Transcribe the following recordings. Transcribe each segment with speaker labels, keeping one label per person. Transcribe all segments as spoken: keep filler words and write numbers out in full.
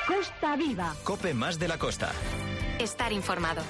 Speaker 1: Costa Viva.
Speaker 2: COPE más de la costa.
Speaker 3: Estar informado.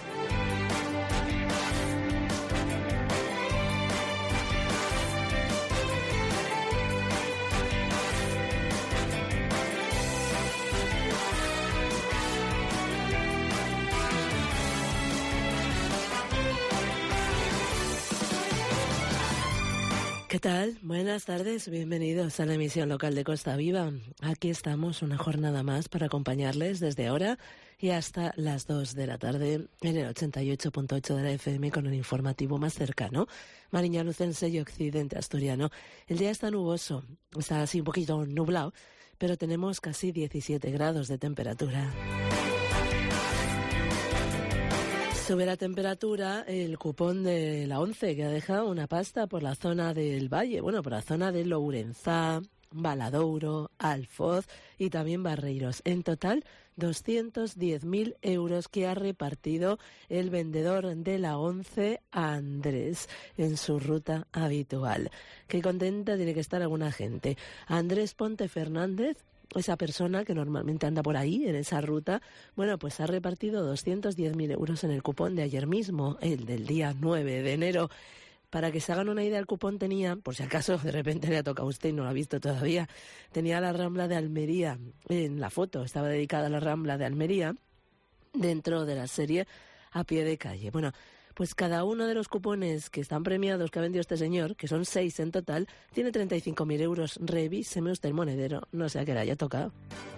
Speaker 4: ¿Qué tal? Buenas tardes, bienvenidos a la emisión local de Costa Viva. Aquí estamos una jornada más para acompañarles desde ahora y hasta las dos de la tarde en el ochenta y ocho punto ocho de la F M con un informativo más cercano. Mariña Lucense y Occidente Asturiano. El día está nuboso, está así un poquito nublado, pero tenemos casi diecisiete grados de temperatura. Sube la temperatura el cupón de la ONCE, que ha dejado una pasta por la zona del Valle, bueno, por la zona de Lourenzá, Valadouro, Alfoz y también Barreiros. En total, doscientos diez mil euros que ha repartido el vendedor de la ONCE, Andrés, en su ruta habitual. Qué contenta tiene que estar alguna gente. Andrés Ponte Fernández, esa persona que normalmente anda por ahí, en esa ruta, bueno, pues ha repartido doscientos diez mil euros en el cupón de ayer mismo, el del día nueve de enero. Para que se hagan una idea, el cupón tenía, por si acaso de repente le ha tocado a usted y no lo ha visto todavía, tenía la Rambla de Almería en la foto, estaba dedicada a la Rambla de Almería, dentro de la serie A Pie de Calle. Bueno, pues cada uno de los cupones que están premiados que ha vendido este señor, que son seis en total, tiene treinta y cinco mil euros. Revíseme usted el monedero, no sé a qué le haya tocado.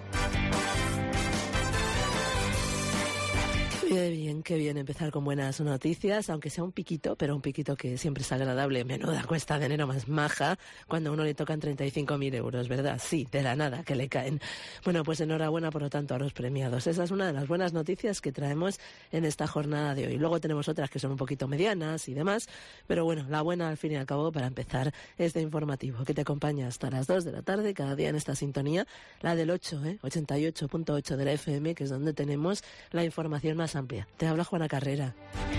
Speaker 4: Qué bien, qué bien empezar con buenas noticias, aunque sea un piquito, pero un piquito que siempre es agradable. Menuda cuesta de enero más maja cuando a uno le tocan treinta y cinco mil euros, ¿verdad? Sí, de la nada que le caen. Bueno, pues enhorabuena, por lo tanto, a los premiados. Esa es una de las buenas noticias que traemos en esta jornada de hoy. Luego tenemos otras que son un poquito medianas y demás, pero bueno, la buena al fin y al cabo para empezar este informativo que te acompaña hasta las dos de la tarde, cada día en esta sintonía, la del ocho, ¿eh? ochenta y ocho punto ocho de la F M, que es donde tenemos la información más amplia. Te habla Juana Carrera.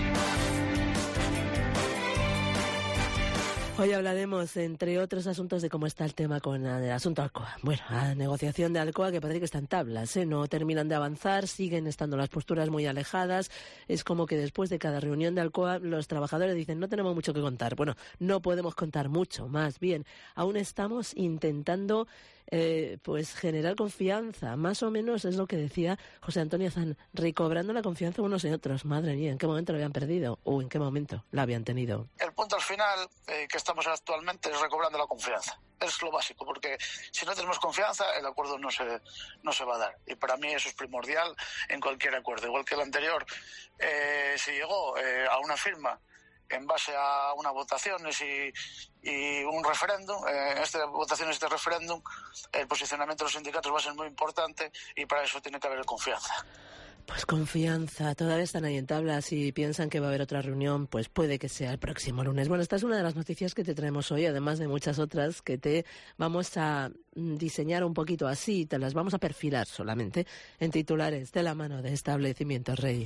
Speaker 4: Hoy hablaremos, entre otros asuntos, de cómo está el tema con el asunto Alcoa. Bueno, la negociación de Alcoa, que parece que está en tablas, ¿eh? No terminan de avanzar, siguen estando las posturas muy alejadas. Es como que después de cada reunión de Alcoa, los trabajadores dicen, no tenemos mucho que contar. Bueno, no podemos contar mucho, más bien. Aún estamos intentando eh, pues generar confianza. Más o menos es lo que decía José Antonio Zan, recobrando la confianza unos en otros. Madre mía, ¿en qué momento lo habían perdido? ¿O en qué momento la habían tenido?
Speaker 5: El punto al final, eh, que estamos actualmente, es recobrando la confianza. Es lo básico, porque si no tenemos confianza, el acuerdo no se, no se va a dar. Y para mí eso es primordial en cualquier acuerdo. Igual que el anterior, eh, se llegó eh, a una firma en base a unas votaciones y, y un referéndum. En eh, esta votación, este referéndum, el posicionamiento de los sindicatos va a ser muy importante y para eso tiene que haber confianza.
Speaker 4: Pues confianza, todavía están ahí en tablas y piensan que va a haber otra reunión, pues puede que sea el próximo lunes. Bueno, esta es una de las noticias que te traemos hoy, además de muchas otras que te vamos a diseñar un poquito así, te las vamos a perfilar solamente en titulares de la mano de Establecimientos Rey.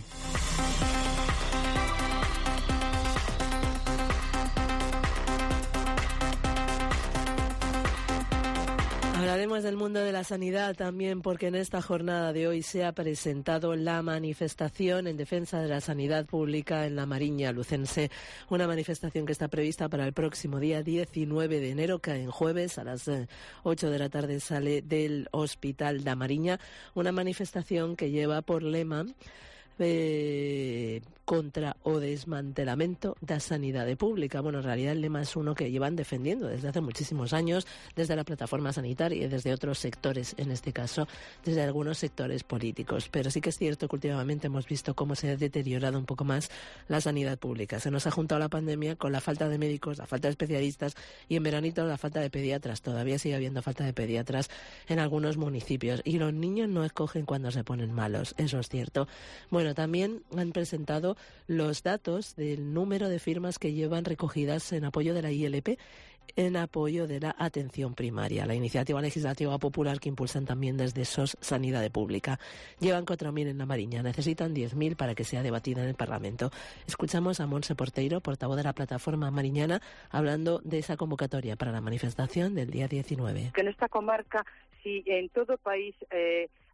Speaker 4: Hablaremos del mundo de la sanidad también, porque en esta jornada de hoy se ha presentado la manifestación en defensa de la sanidad pública en la Mariña Lucense. Una manifestación que está prevista para el próximo día diecinueve de enero, que en jueves a las ocho de la tarde sale del Hospital da Mariña. Una manifestación que lleva por lema Eh, contra o desmantelamento da sanidade pública. Bueno, en realidad el lema es uno que llevan defendiendo desde hace muchísimos años, desde la plataforma sanitaria y desde otros sectores, en este caso desde algunos sectores políticos. Pero sí que es cierto que últimamente hemos visto cómo se ha deteriorado un poco más la sanidad pública. Se nos ha juntado la pandemia con la falta de médicos, la falta de especialistas y en veranito la falta de pediatras. Todavía sigue habiendo falta de pediatras en algunos municipios y los niños no escogen cuando se ponen malos, eso es cierto. Bueno, también han presentado los datos del número de firmas que llevan recogidas en apoyo de la I L P, en apoyo de la atención primaria, la iniciativa legislativa popular que impulsan también desde S O S Sanidad Pública. Llevan cuatro mil en la Mariña, necesitan diez mil para que sea debatida en el Parlamento. Escuchamos a Montse Porteiro, portavoz de la plataforma mariñana, hablando de esa convocatoria para la manifestación del día diecinueve.
Speaker 6: Que en esta comarca, si en todo el país eh,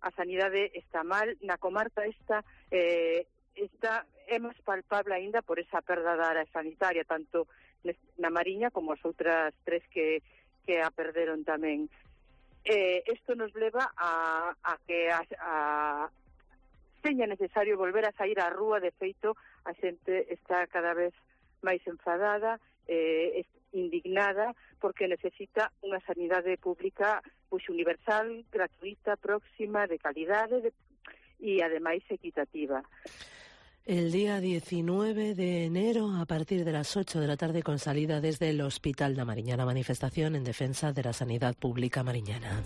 Speaker 1: a sanidade está mal. Na comarca esta eh, está é máis palpable aínda por esa perda da área sanitaria, tanto na Mariña como as outras tres que, que a perderon tamén. Eh, isto nos leva a, a que a, a seña necesario volver a sair á rúa. De feito, a xente está cada vez máis enfadada, eh, indignada, porque necesita unha sanidade pública pois universal, gratuita, próxima, de calidade de, e ademais equitativa.
Speaker 4: El día diecinueve de enero, a partir de las ocho de la tarde, con salida desde el Hospital da Mariña, la manifestación en defensa de la sanidad pública mariñana.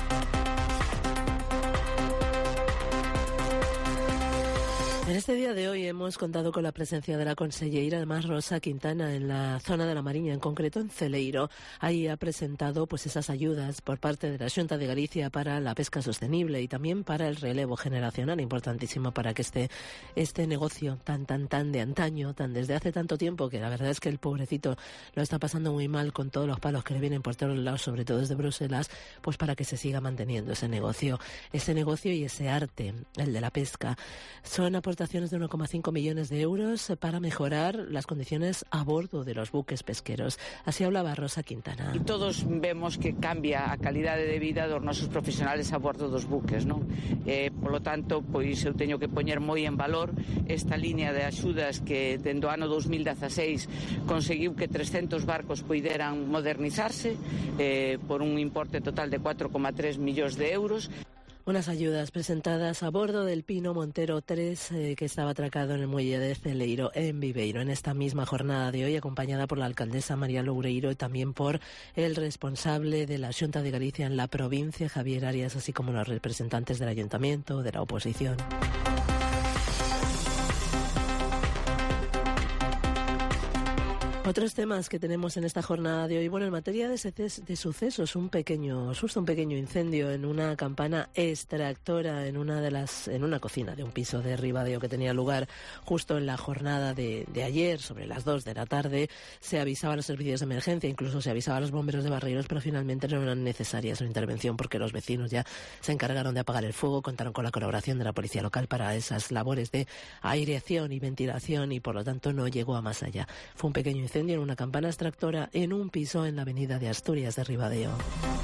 Speaker 4: En este día de hoy hemos contado con la presencia de la conselleira, además Rosa Quintana, en la zona de la Mariña, en concreto en Celeiro. Ahí ha presentado pues esas ayudas por parte de la Xunta de Galicia para la pesca sostenible y también para el relevo generacional, importantísimo para que este, este negocio tan, tan, tan de antaño, tan desde hace tanto tiempo, que la verdad es que el pobrecito lo está pasando muy mal con todos los palos que le vienen por todos lados, sobre todo desde Bruselas, pues para que se siga manteniendo ese negocio, ese negocio y ese arte, el de la pesca. Son aportaciones de uno coma cinco millones de euros para mejorar las condiciones a bordo de los buques pesqueros. Así hablaba Rosa Quintana.
Speaker 2: E todos vemos que cambia a calidade de vida dos nosos profesionales a bordo dos buques, non? Eh, polo tanto, pois eu teño que poñer moi en valor esta línea de axudas que dende o ano dos mil dieciséis conseguiu que trescentos barcos poideran modernizarse eh, por un importe total de cuatro coma tres millóns de euros.
Speaker 4: Unas ayudas presentadas a bordo del Pino Montero tres, eh, que estaba atracado en el muelle de Celeiro, en Viveiro, en esta misma jornada de hoy, acompañada por la alcaldesa María Loureiro y también por el responsable de la Xunta de Galicia en la provincia, Javier Arias, así como los representantes del ayuntamiento, de la oposición. Otros temas que tenemos en esta jornada de hoy. Bueno, en materia de, de sucesos, un pequeño susto, un pequeño incendio en una campana extractora en una de las, en una cocina de un piso de Ribadeo que tenía lugar justo en la jornada de, de ayer, sobre las dos de la tarde. Se avisaba a los servicios de emergencia, incluso se avisaba a los bomberos de Barreiros, pero finalmente no era necesaria su intervención porque los vecinos ya se encargaron de apagar el fuego, contaron con la colaboración de la policía local para esas labores de aireación y ventilación y por lo tanto no llegó a más allá. Fue un pequeño incendio en una campana extractora en un piso en la avenida de Asturias de Ribadeo.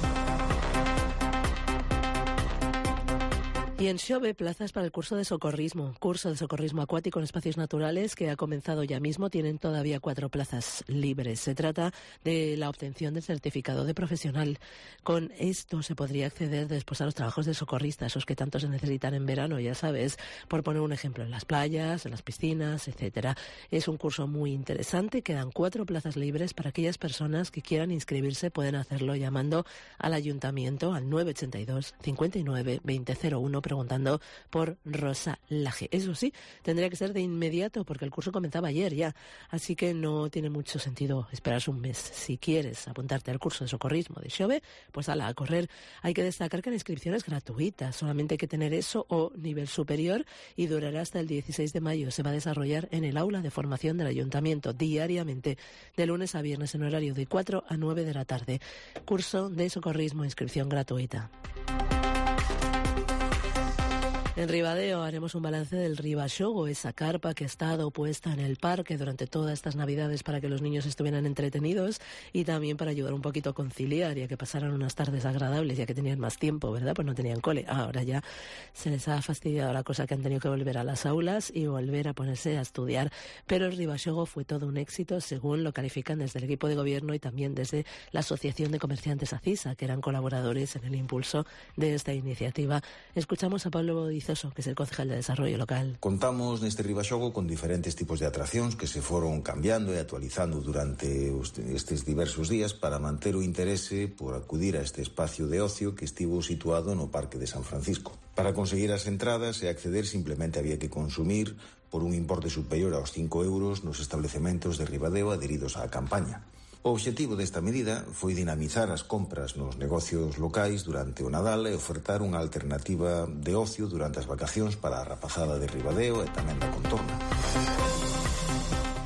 Speaker 4: Y en Xove, plazas para el curso de socorrismo. Curso de socorrismo acuático en espacios naturales que ha comenzado ya mismo. Tienen todavía cuatro plazas libres. Se trata de la obtención del certificado de profesional. Con esto se podría acceder después a los trabajos de socorrista, esos que tanto se necesitan en verano, ya sabes, por poner un ejemplo, en las playas, en las piscinas, etcétera. Es un curso muy interesante. Quedan cuatro plazas libres para aquellas personas que quieran inscribirse. Pueden hacerlo llamando al ayuntamiento al nueve ochenta y dos, cincuenta y nueve, veinte cero uno, preguntando por Rosa Laje. Eso sí, tendría que ser de inmediato porque el curso comenzaba ayer ya, así que no tiene mucho sentido esperarse un mes. Si quieres apuntarte al curso de socorrismo de Xove, pues ala, a correr. Hay que destacar que la inscripción es gratuita, solamente hay que tener eso o nivel superior y durará hasta el dieciséis de mayo. Se va a desarrollar en el aula de formación del ayuntamiento diariamente, de lunes a viernes en horario de cuatro a nueve de la tarde. Curso de socorrismo, inscripción gratuita. En Ribadeo haremos un balance del Ribaxogo, esa carpa que ha estado puesta en el parque durante todas estas Navidades para que los niños estuvieran entretenidos y también para ayudar un poquito a conciliar y a que pasaran unas tardes agradables, ya que tenían más tiempo, ¿verdad? Pues no tenían cole. Ahora ya se les ha fastidiado la cosa que han tenido que volver a las aulas y volver a ponerse a estudiar. Pero el Ribaxogo fue todo un éxito, según lo califican desde el equipo de gobierno y también desde la Asociación de Comerciantes ACISA, que eran colaboradores en el impulso de esta iniciativa. Escuchamos a Pablo Bodizo, que es el concejal de Desarrollo Local.
Speaker 6: Contamos neste Ribaxogo con diferentes tipos de atraccións que se foron cambiando e actualizando durante estes diversos días para manter o interese por acudir a este espacio de ocio que estivo situado no Parque de San Francisco. Para conseguir as entradas e acceder simplemente había que consumir por un importe superior aos cinco euros nos establecementos de Ribadeo adheridos á campaña. O obxectivo desta medida foi dinamizar as compras nos negocios locais durante o Nadal e ofertar unha alternativa de ocio durante as vacacións para a rapazada de Ribadeo e tamén da contorna.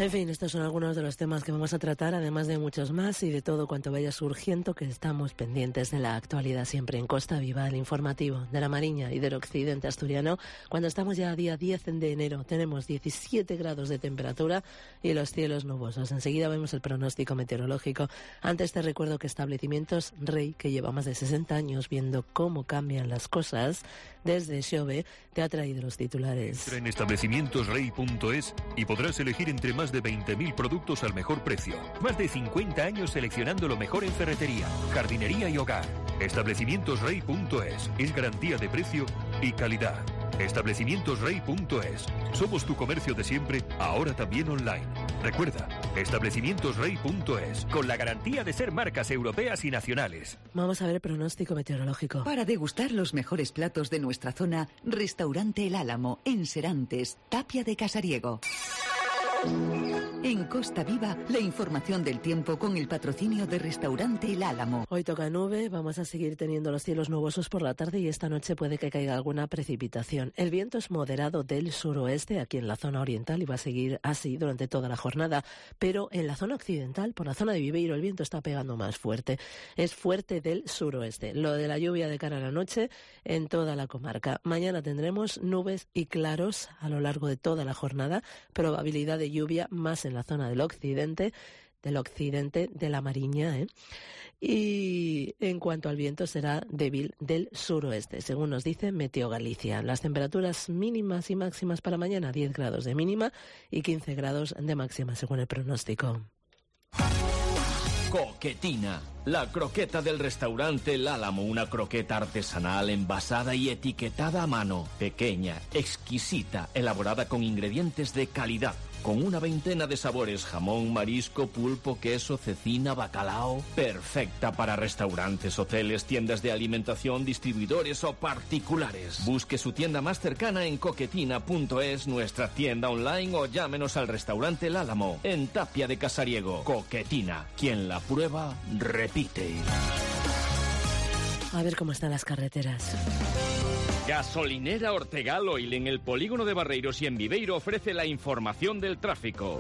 Speaker 4: En fin, estos son algunos de los temas que vamos a tratar, además de muchos más y de todo cuanto vaya surgiendo, que estamos pendientes de la actualidad siempre en Costa Viva, el informativo de la Mariña y del occidente asturiano. Cuando estamos ya a día diez de enero, tenemos diecisiete grados de temperatura y los cielos nubosos. Enseguida vemos el pronóstico meteorológico. Antes te recuerdo que Establecimientos Rey, que lleva más de sesenta años viendo cómo cambian las cosas, desde Xove, te ha traído los titulares.
Speaker 7: Entra en establecimientos rey punto es y podrás elegir entre más de veinte mil productos al mejor precio. Más de cincuenta años seleccionando lo mejor en ferretería, jardinería y hogar. establecimientos rey punto es es garantía de precio y calidad. establecimientos rey punto es. Somos tu comercio de siempre, ahora también online. Recuerda, establecimientos rey punto es, con la garantía de ser marcas europeas y nacionales.
Speaker 4: Vamos a ver el pronóstico meteorológico.
Speaker 8: Para degustar los mejores platos de nuestra zona, Restaurante El Álamo, en Serantes, Tapia de Casariego. En Costa Viva, la información del tiempo con el patrocinio de Restaurante El Álamo.
Speaker 4: Hoy toca nube, vamos a seguir teniendo los cielos nubosos por la tarde y esta noche puede que caiga alguna precipitación. El viento es moderado del suroeste aquí en la zona oriental y va a seguir así durante toda la jornada, pero en la zona occidental, por la zona de Viveiro, el viento está pegando más fuerte. Es fuerte del suroeste. Lo de la lluvia de cara a la noche en toda la comarca. Mañana tendremos nubes y claros a lo largo de toda la jornada, probabilidad de lluvia más en la zona del occidente, del occidente de la Mariña, ¿eh? Y en cuanto al viento será débil del suroeste, según nos dice Meteo Galicia. Las temperaturas mínimas y máximas para mañana, diez grados de mínima y quince grados de máxima, según el pronóstico.
Speaker 9: Coquetina, la croqueta del restaurante El Álamo, una croqueta artesanal envasada y etiquetada a mano, pequeña, exquisita, elaborada con ingredientes de calidad, con una veintena de sabores: jamón, marisco, pulpo, queso, cecina, bacalao. Perfecta para restaurantes, hoteles, tiendas de alimentación, distribuidores o particulares. Busque su tienda más cercana en coquetina punto es, nuestra tienda online, o llámenos al restaurante El Álamo, en Tapia de Casariego. Coquetina, quien la prueba, repite.
Speaker 4: A ver cómo están las carreteras.
Speaker 10: Gasolinera Ortegal Oil en el polígono de Barreiros y en Viveiro ofrece la información del tráfico.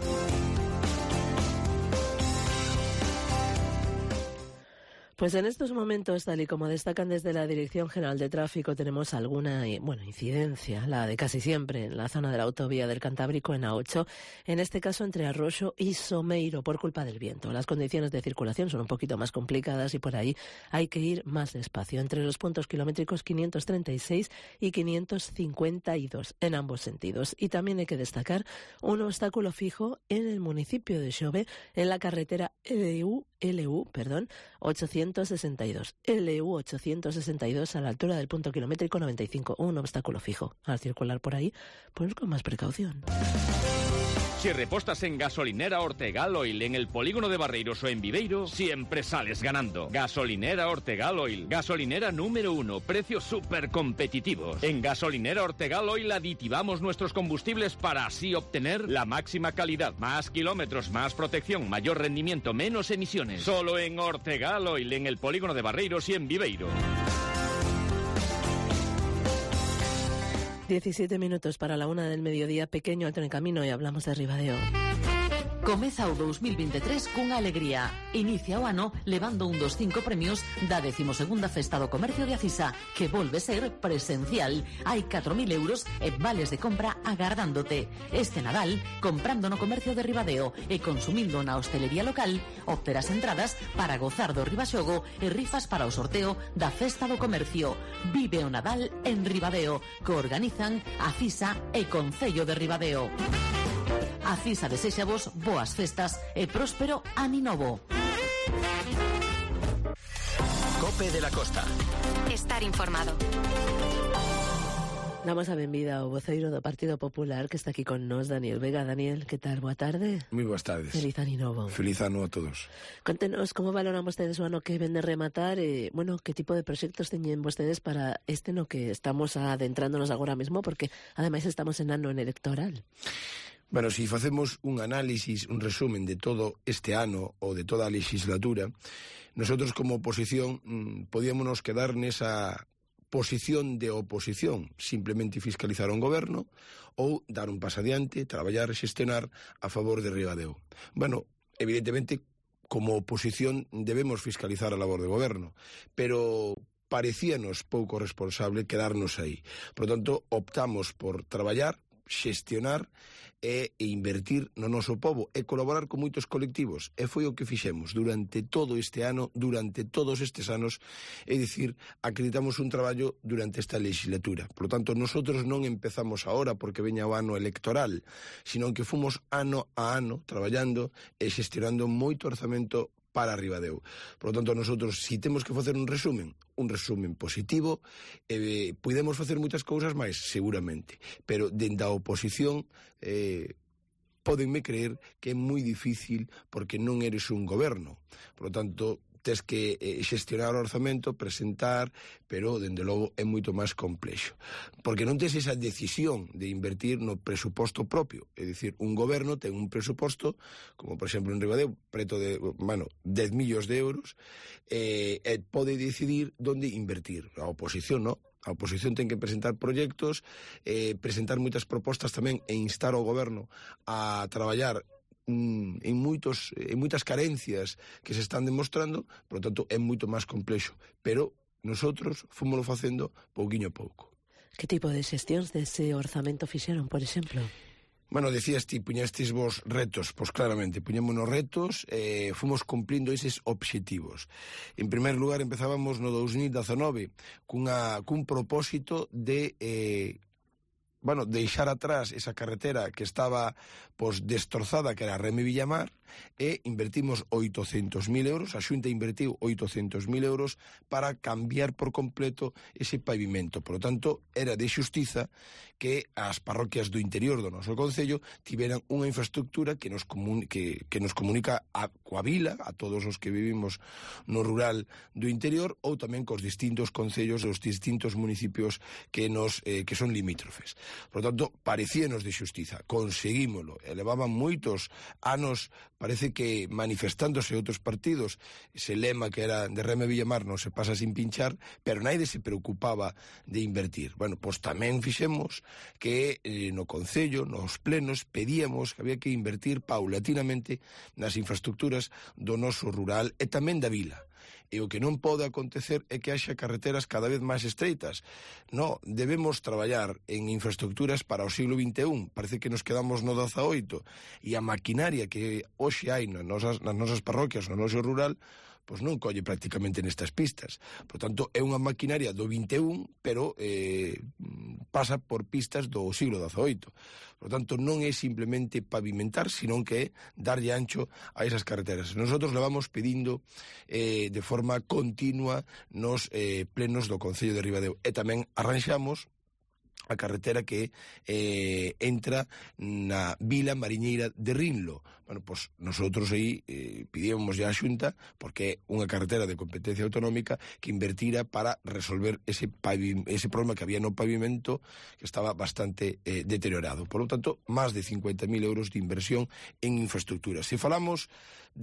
Speaker 4: Pues en estos momentos, tal y como destacan desde la Dirección General de Tráfico, tenemos alguna, bueno, incidencia, la de casi siempre, en la zona de la autovía del Cantábrico en A ocho, en este caso entre Arroxo y Someiro, por culpa del viento. Las condiciones de circulación son un poquito más complicadas y por ahí hay que ir más despacio, entre los puntos kilométricos quinientos treinta y seis y quinientos cincuenta y dos, en ambos sentidos. Y también hay que destacar un obstáculo fijo en el municipio de Xove, en la carretera L U, L U, perdón, ochocientos sesenta y dos. L U ochocientos sesenta y dos a la altura del punto kilométrico noventa y cinco. Un obstáculo fijo. Al circular por ahí, pues con más precaución.
Speaker 10: Si repostas en Gasolinera Ortegal Oil en el polígono de Barreiros o en Viveiro, siempre sales ganando. Gasolinera Ortegal Oil, gasolinera número uno, precios súper competitivos. En Gasolinera Ortegal Oil aditivamos nuestros combustibles para así obtener la máxima calidad, más kilómetros, más protección, mayor rendimiento, menos emisiones. Solo en Ortegal Oil en el polígono de Barreiros y en Viveiro.
Speaker 4: diecisiete minutos para la una del mediodía, pequeño alto en el camino y hablamos de Ribadeo.
Speaker 11: Comeza o dos mil veintitrés cunha alegría. Inicia o ano levando un dos cinco premios da decimosegunda Festa do Comercio de Acisa, que volve ser presencial. Hai catro mil euros e vales de compra agardándote. Este Nadal, comprando no comercio de Ribadeo e consumindo na hostelería local, obterás entradas para gozar do Ribaxogo e rifas para o sorteo da Festa do Comercio. Vive o Nadal en Ribadeo, que organizan Acisa e Concello de Ribadeo. Acisa deséxavos boas festas e próspero aninovo.
Speaker 12: Cope de la Costa.
Speaker 3: Estar informado.
Speaker 4: Damos a benvida ao voceiro do Partido Popular que está aquí con nós, Daniel Vega. Daniel, que tal? Boa tarde.
Speaker 13: Moi boas tardes.
Speaker 4: Feliz aninovo.
Speaker 13: Feliz ano a todos.
Speaker 4: Contenos como valoran vostedes o ano que ven de rematar e, bueno, que tipo de proxectos teñen vostedes para este no que estamos adentrándonos agora mesmo, porque ademais estamos en ano electoral.
Speaker 13: Bueno, si facemos un análisis, un resumen de todo este ano ou de toda a legislatura, nosotros como oposición mmm, podíamonos quedar nesa posición de oposición, simplemente fiscalizar un goberno, ou dar un paso adiante, traballar e xestionar a favor de Ribadeo. Bueno, evidentemente, como oposición debemos fiscalizar a labor de goberno, pero parecíanos pouco responsable quedarnos aí. Por lo tanto, optamos por traballar, xestionar e invertir no noso pobo e colaborar con moitos colectivos. E foi o que fixemos durante todo este ano, durante todos estes anos, é dicir, acreditamos un traballo durante esta legislatura. Por lo tanto, nosotros non empezamos agora porque veña o ano electoral, sino que fomos ano a ano traballando e xestionando moito orzamento para Ribadeo. Por lo tanto, nosotros, si temos que facer un resumen, un resumen positivo, eh, podemos facer moitas cousas máis, seguramente, pero dende a oposición eh, pódenme creer que é moi difícil porque non eres un goberno. Por lo tanto, tes que eh, xestionar o orzamento, presentar, pero, dende logo, é moito máis complexo. Porque non tes esa decisión de invertir no presuposto propio. É dicir, un goberno ten un presuposto, como, por exemplo, en Ribadeo, preto de, bueno, dez millóns de euros, eh, e pode decidir onde invertir. A oposición, non? A oposición ten que presentar proxectos, eh, presentar moitas propostas tamén e instar ao goberno a traballar en moitos en moitas carencias que se están demostrando, por lo tanto é moito máis complexo, pero nosotros fomoslo facendo pouquiño a pouco.
Speaker 4: Que tipo de xestións dese orzamento fixeron, por exemplo?
Speaker 13: Bueno, decías ti, puñastes vos retos, pois claramente, puñémonos retos e eh, fomos cumplindo eses obxectivos. En primer lugar, empezábamos no dos mil dezanove cunha, cun propósito de eh, bueno, deixar atrás esa carretera que estaba pois destrozada, que era Reme Villamar, e invertimos oitocentos mil euros, a Xunta invertiu oitocentos mil euros para cambiar por completo ese pavimento. Por lo tanto, era de xustiza que as parroquias do interior do noso concello tiveran unha infraestructura que nos, comun que, que nos comunica a, coa vila, a todos os que vivimos no rural do interior, ou tamén cos distintos concellos dos distintos municipios que, nos, eh, que son limítrofes. Por lo tanto, parecíanos de xustiza, conseguímolo, elevaban moitos anos, parece que manifestándose outros partidos, ese lema que era de Reme Villamar non se pasa sin pinchar, pero naide se preocupaba de invertir. Bueno, pois tamén fixemos que eh, no Concello, nos plenos, pedíamos que había que invertir paulatinamente nas infraestructuras do noso rural e tamén da vila. E o que non pode acontecer é que haxa carreteras cada vez máis estreitas. No, debemos traballar en infraestructuras para o siglo vinte e un. Parece que nos quedamos no dezaoito. E a maquinaria que hoxe hai nas nosas, nas nosas parroquias, no noso rural, pois non colle prácticamente nestas pistas. Por tanto, é unha maquinaria do vinte e un, pero eh, pasa por pistas do siglo dezaoito. Por tanto, non é simplemente pavimentar, sino que é darlle ancho a esas carreteras. Nosotros levamos pedindo eh, de forma continua nos eh, plenos do Concello de Ribadeo. E tamén arranxamos a carretera que eh, entra na vila mariñeira de Rinlo. Bueno, pois nosotros aí eh, pidíamos ya a Xunta, porque é unha carretera de competencia autonómica, que invertira para resolver ese, ese problema que había no pavimento, que estaba bastante eh, deteriorado. Por lo tanto, máis de cincuenta mil euros de inversión en infraestructuras. Se falamos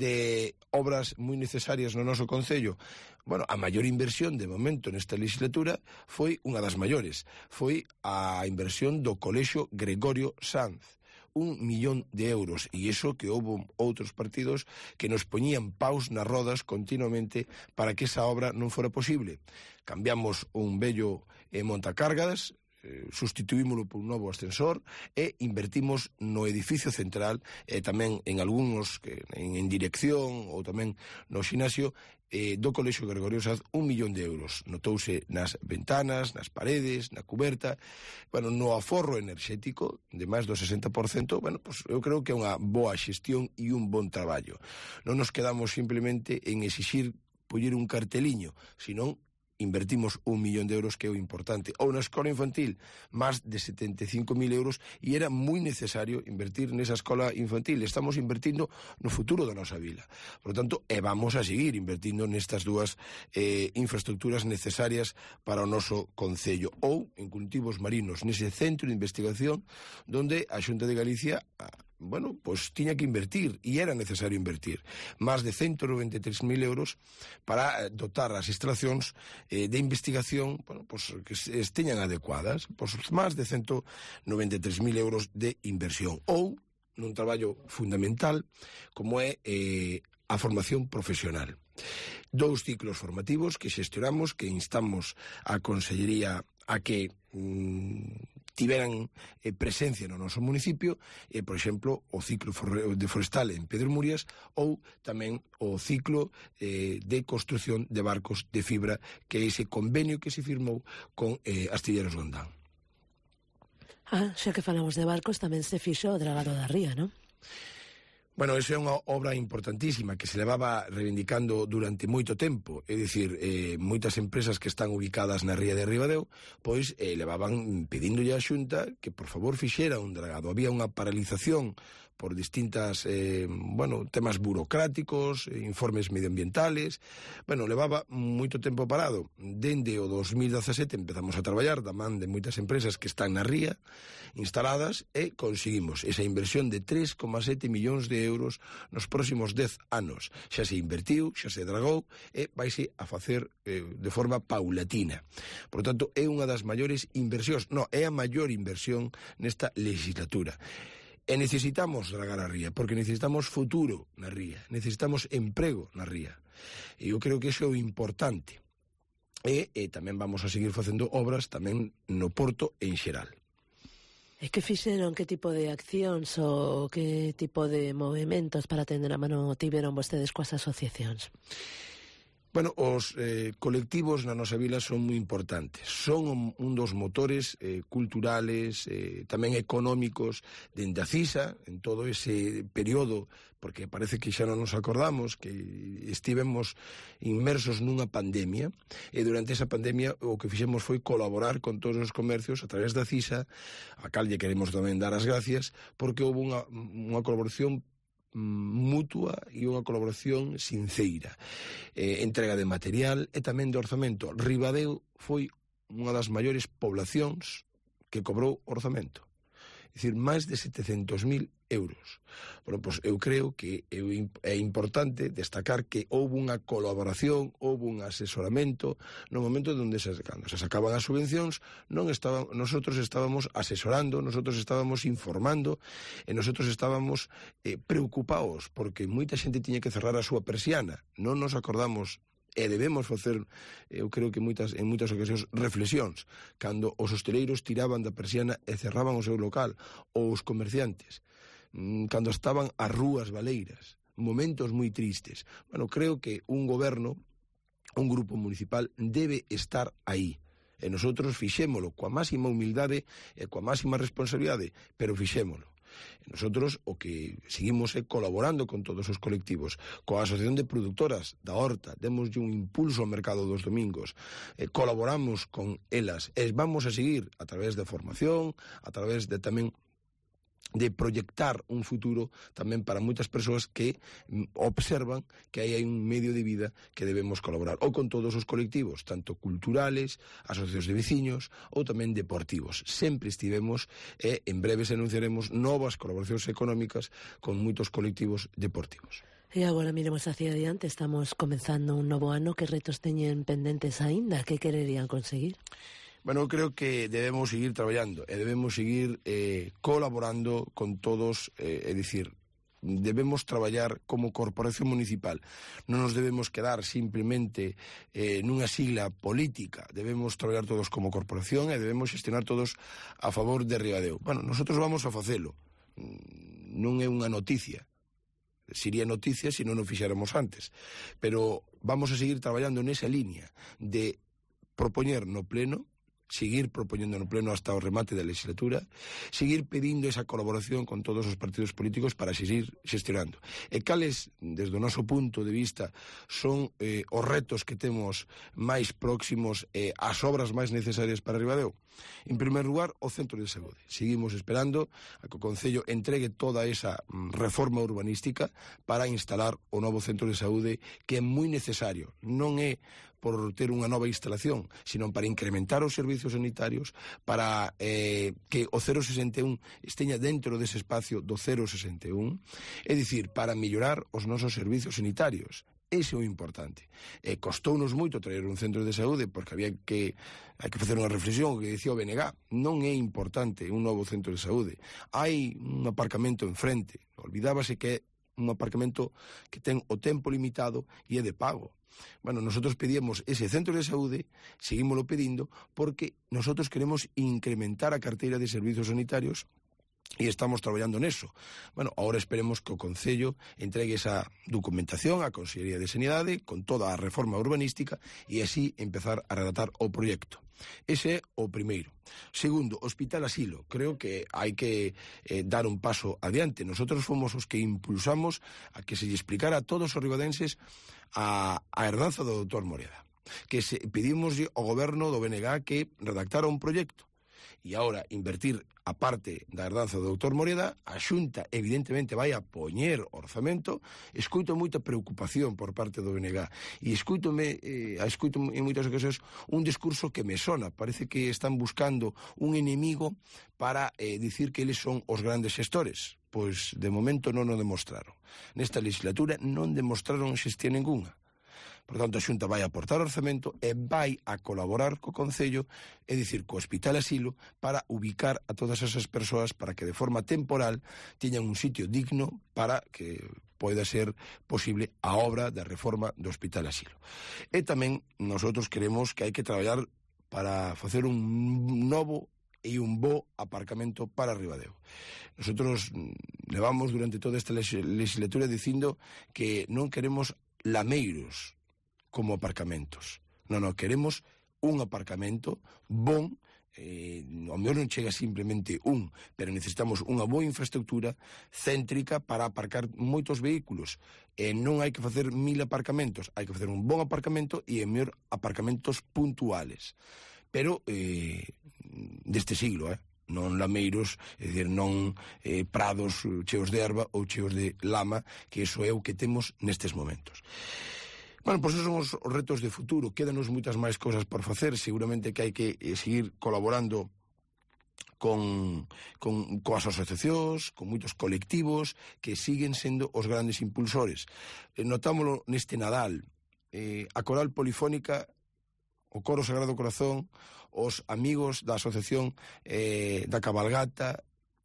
Speaker 13: de obras moi necesarias no noso concello, bueno, a maior inversión de momento nesta legislatura foi unha das maiores, foi a inversión do Colexio Gregorio Sanz, un millón de euros, e iso que houve outros partidos que nos poñían paus nas rodas continuamente para que esa obra non fora posible. Cambiamos un vello eh, montacargas, eh, sustituímoslo por un novo ascensor e invertimos no edificio central e eh, tamén en algúns que, en, en dirección ou tamén no xinasio eh, do Colexio Gregorio Sanz un millón de euros. Notouse nas ventanas, nas paredes, na cuberta, bueno, no aforro enerxético de máis do sesenta por cento. Bueno, pues eu creo que é unha boa xestión e un bon traballo. Non nos quedamos simplemente en exixir poñer un carteliño, senón invertimos un millón de euros, que é o importante. Ou na escola infantil, máis de setenta e cinco mil euros, e era moi necesario invertir nesa escola infantil. Estamos invertindo no futuro da nosa vila. Por lo tanto, e vamos a seguir invertindo nestas dúas eh, infraestructuras necesarias para o noso concello. Ou en cultivos marinos, nese centro de investigación, donde a Xunta de Galicia bueno, pois tiña que invertir, e era necesario invertir máis de ciento noventa e tres mil euros para dotar as instalacións eh, de investigación, bueno, pois, que esteñan adecuadas, pois máis de ciento noventa e tres mil euros de inversión, ou nun traballo fundamental como é eh, a formación profesional. Dous ciclos formativos que xestionamos, que instamos a Consellería a que mm, tiveran eh, presencia no noso municipio, eh, por exemplo, o ciclo de forestal en Pedro Murias, ou tamén o ciclo eh, de construción de barcos de fibra, que é ese convenio que se firmou con eh, Astilleros Gondán.
Speaker 4: Ah, xa que falamos de barcos, tamén se fixo o dragado da ría, non?
Speaker 13: Bueno, esa é unha obra importantísima que se levaba reivindicando durante moito tempo, é dicir, eh, moitas empresas que están ubicadas na ría de Ribadeo, pois eh, levaban pedíndolle á Xunta que por favor fixera un dragado. Había unha paralización por distintas, eh, bueno, temas burocráticos, eh, informes medioambientales. Bueno, levaba moito tempo parado. Dende o dos mil dezasete empezamos a traballar da man de moitas empresas que están na ría instaladas e conseguimos esa inversión de tres coma sete millóns de euros nos próximos dez anos. Xa se invertiu, xa se dragou e vaise a facer eh, de forma paulatina. Por tanto, é unha das maiores inversións, non, é a maior inversión nesta legislatura. E necesitamos dragar a ría, porque necesitamos futuro na ría, necesitamos emprego na ría. E eu creo que iso é o importante. E, e tamén vamos a seguir facendo obras tamén no porto en xeral.
Speaker 4: E que fixeron, que tipo de accións ou que tipo de movimentos para tender a mano tiveron vostedes coas asociacións?
Speaker 13: Bueno, os eh, colectivos na nosa vila son moi importantes. Son un, un dos motores eh, culturales, eh, tamén económicos, dende a CISA, en todo ese período, porque parece que xa non nos acordamos, que estivemos inmersos nunha pandemia, e durante esa pandemia o que fixemos foi colaborar con todos os comercios a través da CISA, a cal lle queremos tamén dar as gracias, porque houve unha, unha colaboración mutua e unha colaboración sinceira, eh, entrega de material e tamén de orzamento. Ribadeo foi unha das maiores poblacións que cobrou orzamento, é dicir, máis de setecentos mil euros. Bueno, pois eu creo que é importante destacar que houve unha colaboración, houve un asesoramento no momento onde se, cando se sacaban as subvencións, non estaban, nosotros estábamos asesorando, nosotros estábamos informando e nosotros estábamos eh, preocupados porque moita xente tiña que cerrar a súa persiana. Non nos acordamos e debemos facer, eu creo que moitas, en moitas ocasións, reflexións cando os hosteleiros tiraban da persiana e cerraban o seu local, ou os comerciantes cando estaban as rúas baleiras, momentos moi tristes. Bueno, creo que un goberno, un grupo municipal debe estar aí, e nosotros fixémolo coa máxima humildade e coa máxima responsabilidade, pero fixémolo. E nosotros o que seguimos é colaborando con todos os colectivos, coa Asociación de Productoras da Horta, demos un impulso ao mercado dos domingos, e colaboramos con elas, e vamos a seguir a través de formación, a través de tamén de proyectar un futuro tamén para moitas persoas que observan que aí hai un medio de vida que debemos colaborar, ou con todos os colectivos, tanto culturales, asociacións de veciños ou tamén deportivos. Sempre estivemos e en breves anunciaremos novas colaboracións económicas con moitos colectivos deportivos.
Speaker 4: E agora miremos hacia adiante, estamos comenzando un novo ano, que retos teñen pendentes aínda, que quererían conseguir?
Speaker 13: Bueno, eu creo que debemos seguir traballando e debemos seguir eh, colaborando con todos, eh, é dicir, debemos traballar como corporación municipal. Non nos debemos quedar simplemente eh, nunha sigla política, debemos traballar todos como corporación e debemos gestionar todos a favor de Ribadeo. Bueno, nosotros vamos a facelo, non é unha noticia, sería noticia se non o fixéramos antes, pero vamos a seguir traballando nesa línea de propoñer no pleno, seguir propoñendo no pleno hasta o remate da legislatura, seguir pedindo esa colaboración con todos os partidos políticos para seguir xestionando. E cales, desde o noso punto de vista, son eh, os retos que temos máis próximos, eh, as obras máis necesarias para Ribadeo? En primer lugar, o centro de saúde. Seguimos esperando a que o Concello entregue toda esa reforma urbanística para instalar o novo centro de saúde, que é moi necesario. Non é por ter unha nova instalación, sino para incrementar os servicios sanitarios, para eh, que o cero sesenta e un esteña dentro dese espacio do cero sesenta e un, é dicir, para mellorar os nosos servicios sanitarios. Ese é o importante. E costounos moito traer un centro de saúde porque había que hai que facer unha reflexión que dicía o B N G. Non é importante un novo centro de saúde. Hai un aparcamento enfrente. Olvidábase que é un aparcamento que ten o tempo limitado e é de pago. Bueno, nosotros pedíamos ese centro de saúde, seguímoslo pedindo, porque nosotros queremos incrementar a carteira de servicios sanitarios e estamos traballando neso. Bueno, ahora esperemos que o Concello entregue esa documentación á Consellería de Sanidade con toda a reforma urbanística e así empezar a redactar o proxecto. Ese é o primeiro. Segundo, Hospital Asilo. Creo que hai que eh, dar un paso adiante. Nosotros fomos os que impulsamos a que se lle explicara a todos os ribadenses a, a herdanza do doutor Moreda. Que se pedimos ao goberno do B N G que redactara un proxecto. E agora invertir a parte da herdanza do doutor Moreda, a Xunta evidentemente vai a poñer orzamento. Escoito moita preocupación por parte do B N G e escoitome, eh, escoito en moitas ocasións un discurso que me sona. Parece que están buscando un enemigo para eh, dicir que eles son os grandes xestores. Pois de momento non o demostraron. Nesta legislatura non demostraron xestión ninguna. Por tanto, a Xunta vai aportar orzamento e vai a colaborar co Concello, é dicir, co Hospital Asilo, para ubicar a todas esas persoas para que de forma temporal teñan un sitio digno para que poida ser posible a obra da reforma do Hospital Asilo. E tamén nosotros queremos que hai que traballar para facer un novo e un bo aparcamento para Ribadeo. Nosotros levamos durante toda esta legislatura dicindo que non queremos lameiros como aparcamentos. Non, non, queremos un aparcamento bon, eh, ao mellor non chega simplemente un, pero necesitamos unha boa infraestructura céntrica para aparcar moitos vehículos. E non hai que facer mil aparcamentos, hai que facer un bon aparcamento e, ao mellor, aparcamentos puntuales. Pero eh, deste siglo, eh? Non lameiros, é dicir, non eh, prados cheos de erva ou cheos de lama, que iso é o que temos nestes momentos. Bueno, pois esos son os retos de futuro. Quédanos moitas máis cousas por facer. Seguramente que hai que eh, seguir colaborando con, con coas asociacións, con moitos colectivos que siguen sendo os grandes impulsores. Eh, notámolo neste Nadal. Eh, a Coral Polifónica, o Coro Sagrado Corazón, os amigos da asociación eh, da Cabalgata,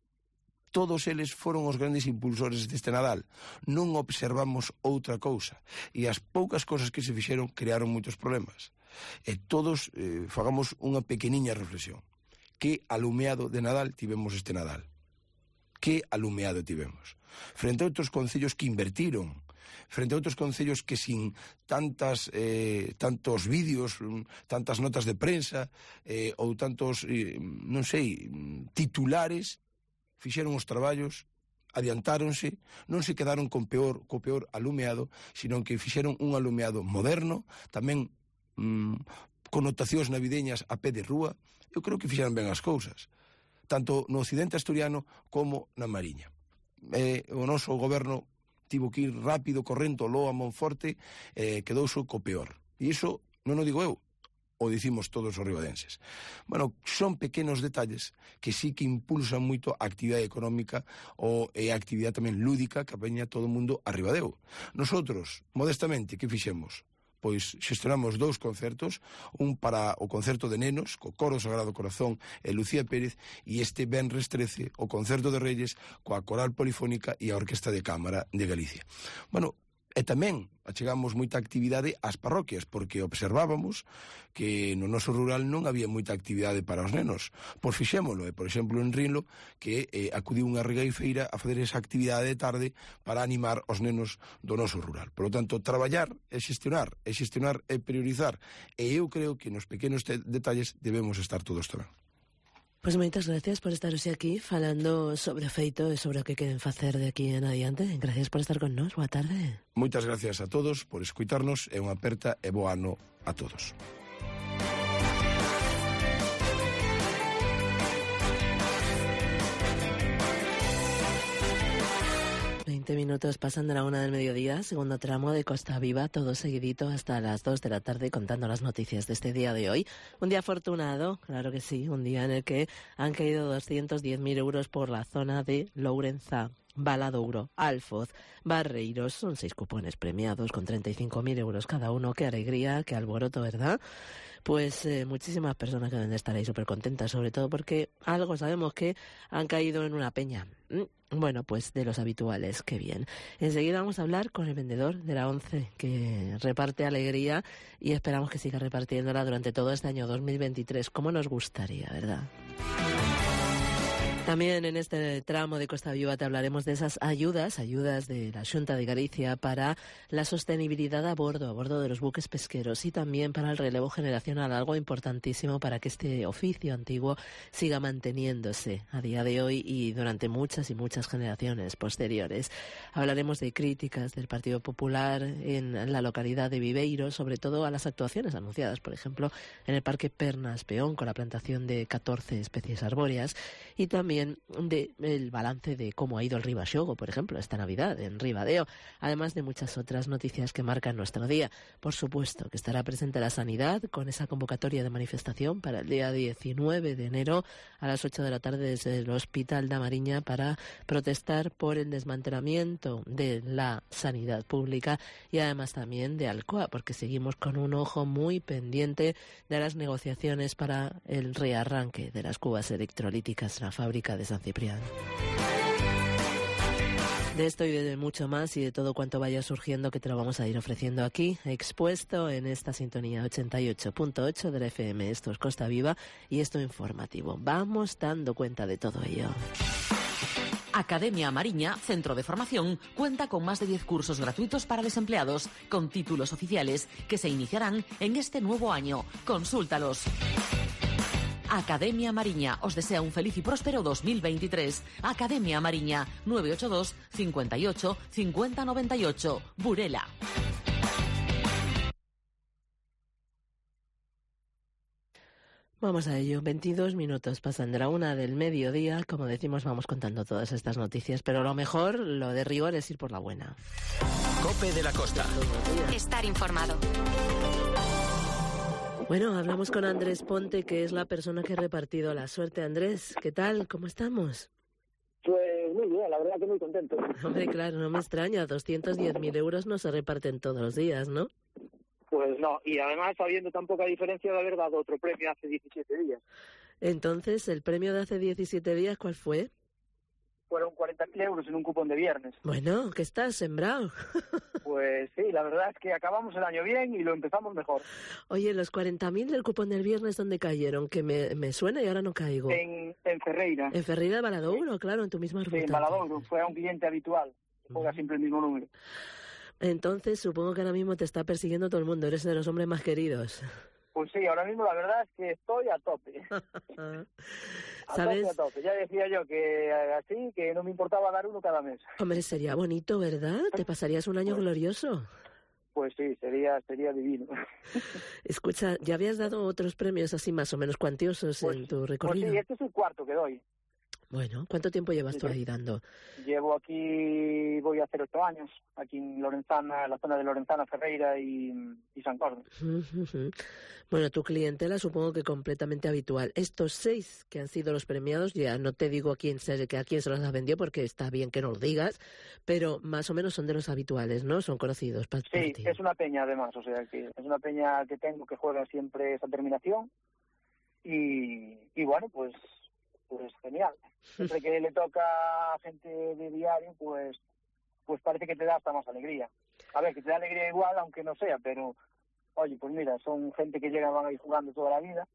Speaker 13: todos eles foron os grandes impulsores deste Nadal. Non observamos outra cousa. E as poucas cousas que se fixeron crearon moitos problemas. E todos eh, fagamos unha pequeniña reflexión. Que alumeado de Nadal tivemos este Nadal? Que alumeado tivemos? Frente a outros concellos que invertiron, frente a outros concellos que sin tantas eh, tantos vídeos, tantas notas de prensa eh, ou tantos, eh, non sei, titulares, fixeron os traballos, adiantáronse, non se quedaron con peor, co peor alumeado, sino que fixeron un alumeado moderno, tamén mm, connotacións navideñas a pé de rúa. Eu creo que fixeron ben as cousas, tanto no occidente asturiano como na Mariña. Eh, o noso goberno tivo que ir rápido, correndo, lo a Monforte, eh, quedouse co peor. E iso non o digo eu, o dicimos todos os ribadenses. Bueno, son pequenos detalles que sí que impulsan moito a actividade económica ou a actividade tamén lúdica que apeña todo o mundo a Ribadeo. Nosotros, modestamente, que fixemos? Pois xestionamos dous concertos, un para o concerto de nenos, co Coro Sagrado Corazón e Lucía Pérez, e este venres trece, o concerto de Reyes, coa Coral Polifónica e a Orquesta de Cámara de Galicia. Bueno, e tamén achegamos moita actividade ás parroquias, porque observábamos que no noso rural non había moita actividade para os nenos. Pois fixémolo, e, por exemplo, en Rinlo, que eh, acudiu unha regaifeira a fazer esa actividade de tarde para animar os nenos do noso rural. Por lo tanto, traballar e xestionar, e xestionar e priorizar. E eu creo que nos pequenos detalles debemos estar todos tamén.
Speaker 4: Pois moitas gracias por estar hoxe aquí falando sobre o feito e sobre o que queren facer de aquí en adiante. Gracias por estar con nós. Boa tarde.
Speaker 13: Moitas gracias a todos por escuitarnos e unha aperta e bo ano a todos.
Speaker 4: veinte minutos pasan de la una del mediodía, segundo tramo de Costa Viva, todo seguidito hasta las dos de la tarde contando las noticias de este día de hoy. Un día afortunado, claro que sí, un día en el que han caído doscientos diez mil euros por la zona de Lourenza, Valadouro, Alfoz, Barreiros. Son seis cupones premiados con treinta y cinco mil euros cada uno. Qué alegría, qué alboroto, ¿verdad? Pues eh, muchísimas personas que deben de estar ahí súper contentas, sobre todo porque algo sabemos que han caído en una peña. Bueno, pues de los habituales, qué bien. Enseguida vamos a hablar con el vendedor de la ONCE, que reparte alegría y esperamos que siga repartiéndola durante todo este año dos mil veintitrés, como nos gustaría, ¿verdad? También en este tramo de Costa Viva te hablaremos de esas ayudas, ayudas de la Xunta de Galicia para la sostenibilidad a bordo, a bordo de los buques pesqueros y también para el relevo generacional, algo importantísimo para que este oficio antiguo siga manteniéndose a día de hoy y durante muchas y muchas generaciones posteriores. Hablaremos de críticas del Partido Popular en la localidad de Viveiro, sobre todo a las actuaciones anunciadas, por ejemplo, en el Parque Pernas Peón con la plantación de catorce especies arbóreas y también del balance de cómo ha ido el Ribaxogo, por ejemplo, esta Navidad en Ribadeo, además de muchas otras noticias que marcan nuestro día. Por supuesto que estará presente la sanidad con esa convocatoria de manifestación para el día diecinueve de enero a las ocho de la tarde desde el Hospital da Mariña para protestar por el desmantelamiento de la sanidad pública y además también de Alcoa, porque seguimos con un ojo muy pendiente de las negociaciones para el rearranque de las cubas electrolíticas en la fábrica de San Ciprián. De esto y de mucho más y de todo cuanto vaya surgiendo que te lo vamos a ir ofreciendo aquí, expuesto en esta sintonía ochenta y ocho punto ocho de la F M. Esto es Costa Viva y esto informativo. Vamos dando cuenta de todo ello.
Speaker 11: Academia Mariña, centro de formación, cuenta con más de diez cursos gratuitos para desempleados, con títulos oficiales que se iniciarán en este nuevo año. Consúltalos. Academia Mariña os desea un feliz y próspero dos mil veintitrés. Academia Mariña, nueve ocho dos, cincuenta y ocho, cincuenta noventa y ocho, Burela.
Speaker 4: Vamos a ello, veintidós minutos pasan de la una del mediodía, como decimos vamos contando todas estas noticias, pero lo mejor, lo de rigor es ir por la buena.
Speaker 12: COPE de la Costa.
Speaker 3: Estar informado.
Speaker 4: Bueno, hablamos con Andrés Ponte, que es la persona que ha repartido la suerte. Andrés, ¿qué tal? ¿Cómo estamos?
Speaker 14: Pues muy bien, la verdad que muy contento.
Speaker 4: Hombre, claro, no me extraña, doscientos diez mil euros no se reparten todos los días, ¿no?
Speaker 14: Pues no, y además habiendo tan poca diferencia de haber dado otro premio hace diecisiete días.
Speaker 4: Entonces, ¿el premio de hace diecisiete días cuál fue?
Speaker 14: Fueron cuarenta mil euros en un cupón de viernes.
Speaker 4: Bueno, ¿qué estás sembrado?
Speaker 14: Pues sí, la verdad es que acabamos el año bien y lo empezamos mejor.
Speaker 4: Oye, los cuarenta mil del cupón del viernes, ¿dónde cayeron? Que me, me suena y ahora no caigo.
Speaker 14: En, en Ferreira.
Speaker 4: En Ferreira de Valadouro, sí. Claro, en tu misma ruta.
Speaker 14: Sí, en Valadouro, fue a un cliente habitual, juega uh-huh. siempre el mismo número.
Speaker 4: Entonces, supongo que ahora mismo te está persiguiendo todo el mundo, eres de los hombres más queridos.
Speaker 14: Pues sí, ahora mismo la verdad es que estoy a tope. a
Speaker 4: ¿Sabes?
Speaker 14: tope, a tope. Ya decía yo que así, que no me importaba dar uno cada mes.
Speaker 4: Hombre, sería bonito, ¿verdad? Te pasarías un año
Speaker 14: pues,
Speaker 4: glorioso.
Speaker 14: Pues sí, sería sería divino.
Speaker 4: Escucha, ¿ya habías dado otros premios así más o menos cuantiosos
Speaker 14: pues,
Speaker 4: en tu recorrido?
Speaker 14: Pues sí, este es el cuarto que doy.
Speaker 4: Bueno, ¿cuánto tiempo llevas sí, tú ahí dando?
Speaker 14: Llevo aquí, voy a hacer ocho años, aquí en Lorenzana, en la zona de Lorenzana, Ferreira y, y San Cosme.
Speaker 4: Uh-huh. Bueno, tu clientela supongo que completamente habitual. Estos seis que han sido los premiados, ya no te digo a quién se, a quién se los has vendido porque está bien que no lo digas, pero más o menos son de los habituales, ¿no? Son conocidos. Para
Speaker 14: sí, es una peña además, o sea, que es una peña que tengo que juega siempre esa terminación y, y bueno, pues... pues genial. Siempre que le toca a gente de diario, pues pues parece que te da hasta más alegría. A ver, que te da alegría igual, aunque no sea, pero, oye, pues mira, son gente que llega, van a ir jugando toda la vida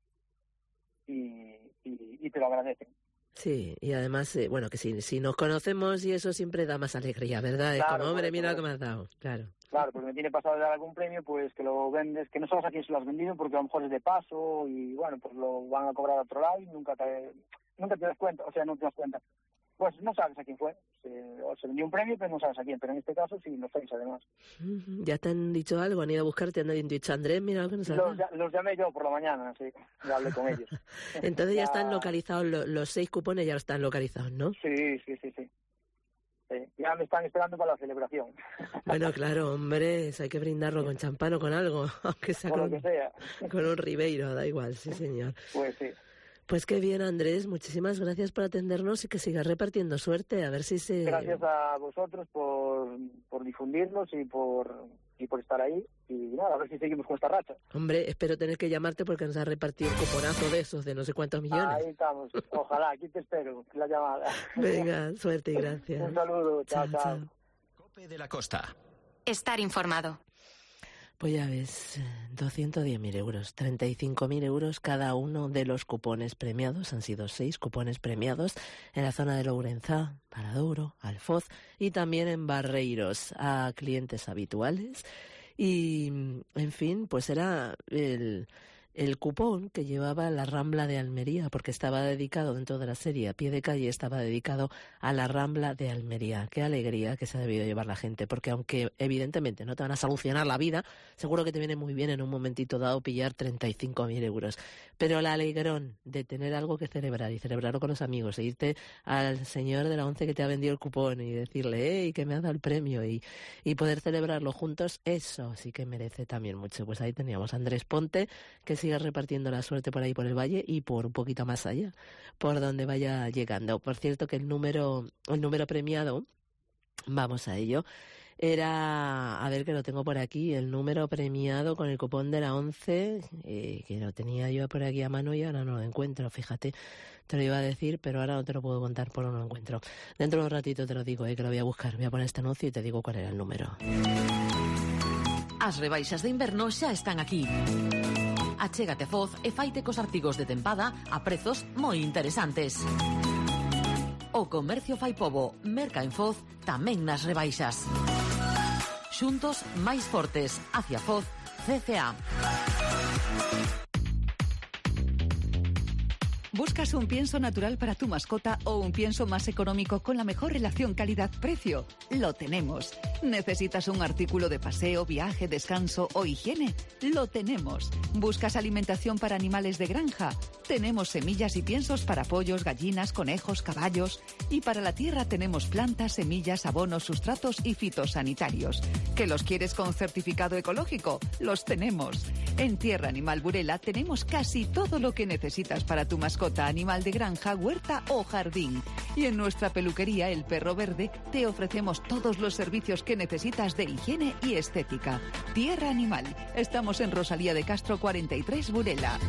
Speaker 14: y, y, y te lo agradecen.
Speaker 4: Sí, y además, eh, bueno, que si, si nos conocemos y eso siempre da más alegría, ¿verdad? Es
Speaker 14: claro,
Speaker 4: como, hombre, mira lo que
Speaker 14: me
Speaker 4: me has dado, claro.
Speaker 14: Claro, porque me tiene pasado de dar algún premio, pues que lo vendes, que no sabes a quién se lo has vendido, porque a lo mejor es de paso y, bueno, pues lo van a cobrar a otro lado y nunca te... nunca te das cuenta, o sea, no te das cuenta. Pues no sabes a quién fue. Se, o se vendió un premio, pero no sabes a quién. Pero en este caso sí lo sabes, además.
Speaker 4: ¿Ya te han dicho algo? ¿Han ido a buscarte? ¿Han dicho, Andrés, mira lo que nos ha dado?
Speaker 14: Los, los llamé yo por la mañana, sí. Ya hablé con ellos.
Speaker 4: Entonces ya, ya están localizados, los, los seis cupones ya están localizados, ¿no?
Speaker 14: Sí, sí, sí, sí. Sí, ya me están esperando para la celebración.
Speaker 4: Bueno, claro, hombre, hay que brindarlo con champán o con algo, aunque sea con,
Speaker 14: con lo que sea.
Speaker 4: Con un Ribeiro, da igual, sí señor.
Speaker 14: Pues sí.
Speaker 4: Pues qué bien, Andrés, muchísimas gracias por atendernos y que sigas repartiendo suerte, a ver si se...
Speaker 14: Gracias a vosotros por, por difundirnos y por, y por estar ahí, y nada, a ver si seguimos con esta racha.
Speaker 4: Hombre, espero tener que llamarte porque nos has repartido un cuponazo de esos, de no sé cuántos millones.
Speaker 14: Ahí estamos, ojalá, aquí te espero, la llamada.
Speaker 4: Venga, suerte y gracias.
Speaker 14: Un saludo, chao, chao. chao.
Speaker 12: Cope de la Costa.
Speaker 3: Estar informado.
Speaker 4: Pues ya ves, doscientos diez mil euros, treinta y cinco mil euros cada uno de los cupones premiados. Han sido seis cupones premiados en la zona de Lourenzá, Paradouro, Alfoz y también en Barreiros a clientes habituales. Y, en fin, pues era el... el cupón que llevaba la Rambla de Almería, porque estaba dedicado dentro de la serie A Pie de Calle, estaba dedicado a la Rambla de Almería. Qué alegría que se ha debido llevar la gente, porque aunque evidentemente no te van a solucionar la vida, seguro que te viene muy bien en un momentito dado pillar treinta y cinco mil euros. Pero el alegrón de tener algo que celebrar y celebrarlo con los amigos, e irte al señor de la once que te ha vendido el cupón y decirle, hey, que me ha dado el premio, y, y poder celebrarlo juntos, eso sí que merece también mucho. Pues ahí teníamos a Andrés Ponte, que sigue repartiendo la suerte por ahí por el valle y por un poquito más allá, por donde vaya llegando. Por cierto que el número, el número premiado, vamos a ello, era, a ver que lo tengo por aquí, el número premiado con el cupón de la once, eh, que lo tenía yo por aquí a mano y ahora no lo encuentro, fíjate, te lo iba a decir, pero ahora no te lo puedo contar por no lo encuentro. Dentro de un ratito te lo digo, eh, que lo voy a buscar, voy a poner este anuncio y te digo cuál era el número.
Speaker 11: As rebaixas de inverno xa están aquí. Achégate a Foz e faite cos artigos de tempada a prezos moi interesantes. O comercio fai pobo, merca en Foz, tamén nas rebaixas. Xuntos máis fortes, hacia Foz, C C A.
Speaker 8: ¿Buscas un pienso natural para tu mascota o un pienso más económico con la mejor relación calidad-precio? Lo tenemos. ¿Necesitas un artículo de paseo, viaje, descanso o higiene? Lo tenemos. ¿Buscas alimentación para animales de granja? Tenemos semillas y piensos para pollos, gallinas, conejos, caballos. Y para la tierra tenemos plantas, semillas, abonos, sustratos y fitosanitarios. ¿Que los quieres con certificado ecológico? Los tenemos. En Tierra Animal Burela tenemos casi todo lo que necesitas para tu mascota, animal de granja, huerta o jardín. Y en nuestra peluquería El Perro Verde te ofrecemos todos los servicios que necesitas de higiene y estética. Tierra Animal. Estamos en Rosalía de Castro cuarenta y tres, Burela.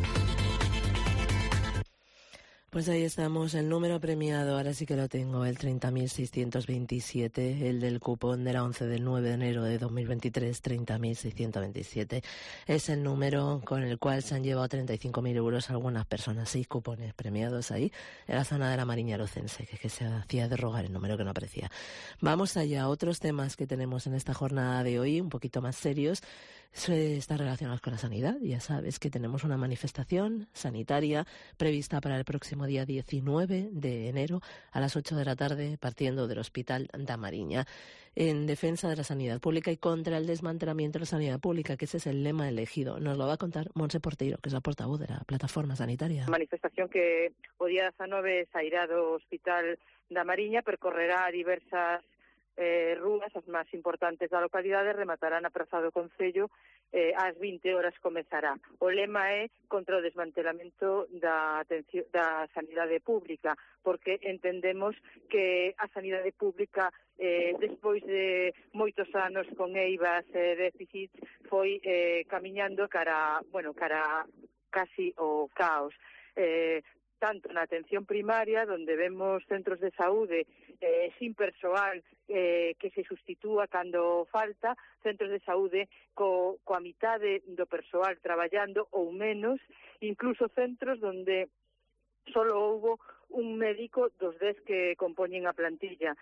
Speaker 4: Pues ahí estamos, el número premiado, ahora sí que lo tengo, el treinta mil seiscientos veintisiete, el del cupón de la once del nueve de enero de dos mil veintitrés, treinta mil seiscientos veintisiete. Es el número con el cual se han llevado treinta y cinco mil euros algunas personas, seis cupones premiados ahí en la zona de la Mariña Lucense, que, que se hacía de rogar el número que no aparecía. Vamos allá, otros temas que tenemos en esta jornada de hoy, un poquito más serios, están relacionados con la sanidad. Ya sabes que tenemos una manifestación sanitaria prevista para el próximo día diecinueve de enero a las ocho de la tarde, partiendo del Hospital da Mariña, en defensa de la sanidad pública y contra el desmantelamiento de la sanidad pública, que ese es el lema elegido. Nos lo va a contar Montse Porteiro, que es la portavoz de la plataforma sanitaria.
Speaker 1: A manifestación que o día dezanove sairá do Hospital da Mariña, percorrerá diversas eh, rúas, as máis importantes da localidade, rematará na Praza do Concello, eh, ás vinte horas comezará. O lema é contra o desmantelamento da, atención, da sanidade pública, porque entendemos que a sanidade pública, eh, despois de moitos anos con eivas e eh, déficits, foi eh, camiñando cara, bueno, cara casi o caos. Eh, tanto na atención primaria, donde vemos centros de saúde eh, sin persoal eh, que se sustitúa cando falta, centros de saúde co, coa mitade do persoal traballando ou menos, incluso centros donde solo houbo un médico dos dez que compoñen a plantilla.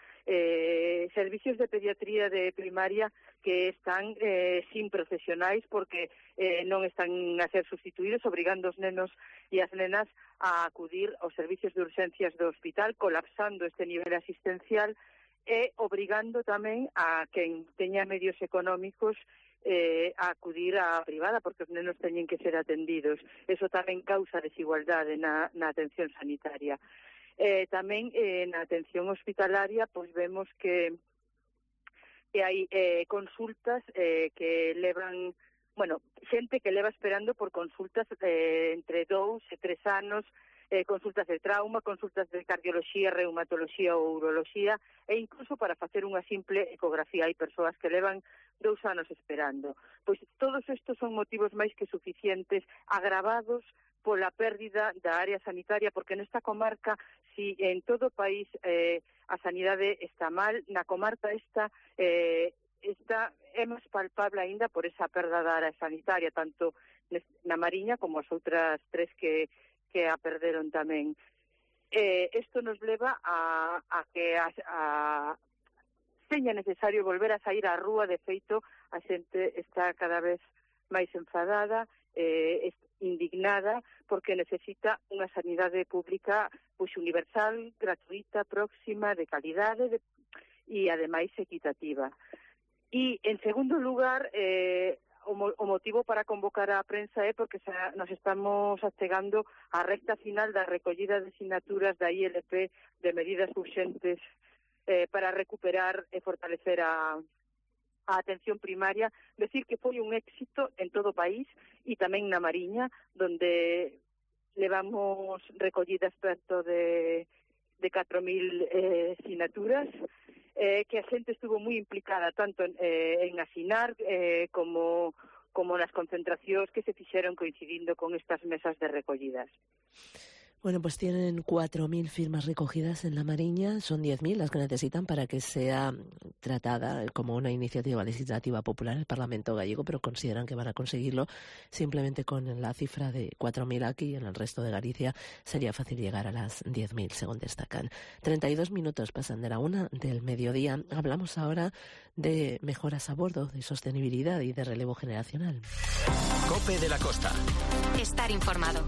Speaker 1: Eh, servicios de pediatría de primaria que están eh, sin profesionais porque eh, non están a ser sustituídos, obrigando os nenos e as nenas a acudir aos servicios de urxencias do hospital, colapsando este nivel asistencial e obrigando tamén a quen teña medios económicos eh, a acudir á privada, porque os nenos teñen que ser atendidos. Eso tamén causa desigualdade na, na atención sanitaria. Eh, tamén eh, na atención hospitalaria pois vemos que que hai eh, consultas eh, que levan, bueno, xente que leva esperando por consultas eh, entre dous e tres anos, eh, consultas de trauma, consultas de cardioloxía, reumatoloxía ou uroloxía, e incluso para facer unha simple ecografía. Hai persoas que levan dous anos esperando. Pois todos estes son motivos máis que suficientes, agravados pola pérdida da área sanitaria, porque nesta comarca, si en todo o país eh, a sanidade está mal, na comarca esta eh, está é máis palpable aínda por esa perda da área sanitaria, tanto na Mariña como as outras tres que que a perderon tamén. Eh, isto nos leva a, a que a, a seña necesario volver a sair á rúa. De feito, a xente está cada vez máis enfadada, eh, indignada, porque necesita unha sanidade pública pois universal, gratuita, próxima, de calidade de, e, ademais, equitativa. E, en segundo lugar, eh, O, mo, o motivo para convocar a prensa é porque xa nos estamos achegando á recta final da recollida de sinaturas da I L P de medidas urxentes eh, para recuperar e fortalecer a, a atención primaria. Decir que foi un éxito en todo o país e tamén na Mariña, donde levamos recollidas perto de, de catro mil eh, sinaturas, Eh, que a xente estuvo moi implicada tanto en, eh, en asinar eh, como, como nas concentracións que se fixeron coincidindo con estas mesas de recollidas.
Speaker 4: Bueno, pues tienen cuatro mil firmas recogidas en la Mariña, son diez mil las que necesitan para que sea tratada como una iniciativa legislativa popular en el Parlamento gallego, pero consideran que van a conseguirlo simplemente con la cifra de cuatro mil aquí. En el resto de Galicia sería fácil llegar a las diez mil, según destacan. treinta y dos minutos pasan de la una del mediodía. Hablamos ahora de mejoras a bordo, de sostenibilidad y de relevo generacional.
Speaker 12: COPE de la Costa.
Speaker 3: Estar informado.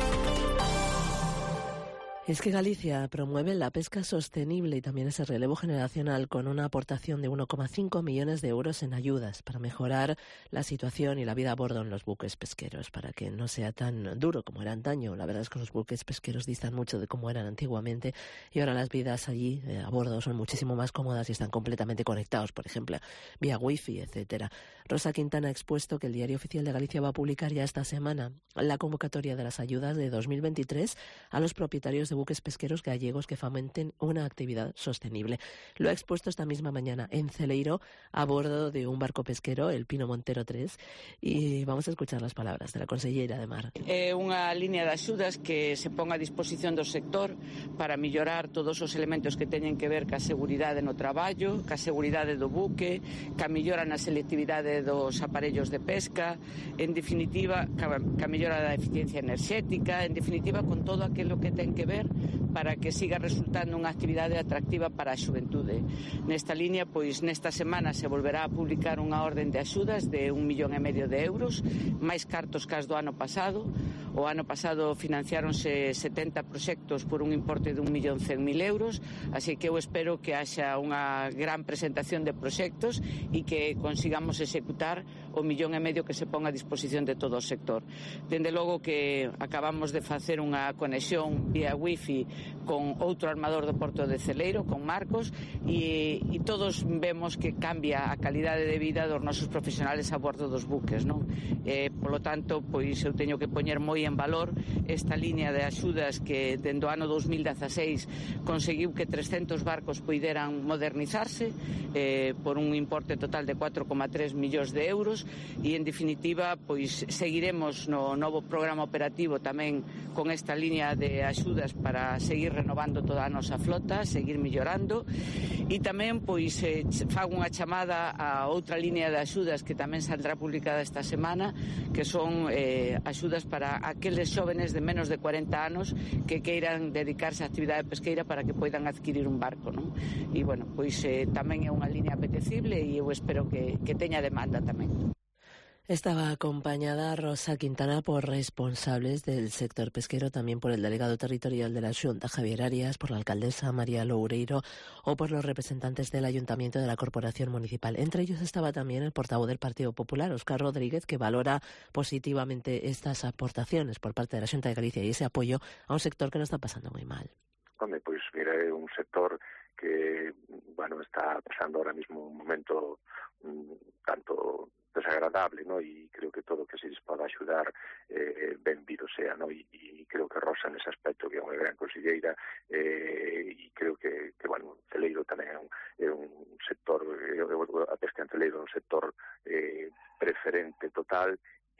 Speaker 4: Es que Galicia promueve la pesca sostenible y también ese relevo generacional con una aportación de uno coma cinco millones de euros en ayudas para mejorar la situación y la vida a bordo en los buques pesqueros, para que no sea tan duro como era antaño. La verdad es que los buques pesqueros distan mucho de cómo eran antiguamente y ahora las vidas allí eh, a bordo son muchísimo más cómodas y están completamente conectados, por ejemplo, vía wifi, etcétera. Rosa Quintana ha expuesto que el Diario Oficial de Galicia va a publicar ya esta semana la convocatoria de las ayudas de dos mil veintitrés a los propietarios de buques pesqueros gallegos que fomenten una actividad sostenible. Lo ha expuesto esta misma mañana en Celeiro a bordo de un barco pesquero, el Pino Montero tres, y vamos a escuchar las palabras de la consellera de Mar.
Speaker 2: É unha liña de axudas que se pon a disposición do sector para mellorar todos os elementos que teñen que ver ca seguridade no traballo, ca seguridade do buque, ca mellora na selectividade dos aparellos de pesca, en definitiva, ca, ca mellora da eficiencia enerxética, en definitiva, con todo aquilo que ten que ver para que siga resultando unha actividade atractiva para a xuventude. Nesta liña, pois, nesta semana se volverá a publicar unha orden de axudas de un millón e medio de euros, máis cartos que as do ano pasado. O ano pasado financiáronse setenta proxectos por un importe de un millón cen mil euros, así que eu espero que haxa unha gran presentación de proxectos e que consigamos executar o millón e medio que se pon a disposición de todo o sector. Dende logo que acabamos de facer unha conexión vía wifi con outro armador do Porto de Celeiro, con Marcos, e, e todos vemos que cambia a calidade de vida dos nosos profesionales a bordo dos buques, non? Eh, polo tanto, pois eu teño que poñer moi en valor esta liña de axudas que dende o ano dos mil dezaseis conseguiu que trescentos barcos poideran modernizarse eh, por un importe total de cuatro coma tres millóns de euros e, en definitiva, pois seguiremos no novo programa operativo tamén con esta liña de axudas para seguir renovando toda a nosa flota, seguir mellorando e tamén pois eh, fago unha chamada a outra liña de axudas que tamén saldrá publicada esta semana, que son eh, axudas para aqueles xóvenes de menos de cuarenta anos que queiran dedicarse á actividade pesqueira para que poidan adquirir un barco, non? E, bueno, pois eh, tamén é unha liña apetecible e eu espero que, que teña demanda tamén.
Speaker 4: Estaba acompañada Rosa Quintana por responsables del sector pesquero, también por el delegado territorial de la Xunta, Javier Arias, por la alcaldesa María Loureiro o por los representantes del Ayuntamiento de la Corporación Municipal. Entre ellos estaba también el portavoz del Partido Popular, Óscar Rodríguez, que valora positivamente estas aportaciones por parte de la Xunta de Galicia y ese apoyo a un sector que no está pasando muy mal.
Speaker 15: Home, pois, mira, é un sector que, bueno, está pasando ahora mismo un momento um, tanto desagradable, ¿no? E creo que todo o que se les poda axudar eh, benvido sea, ¿no? E, e creo que Rosa nese aspecto que é unha gran conselleira eh, e creo que, que bueno, Celeiro tamén é un, é un sector, eh, a pesca en Celeiro é un sector eh, preferente total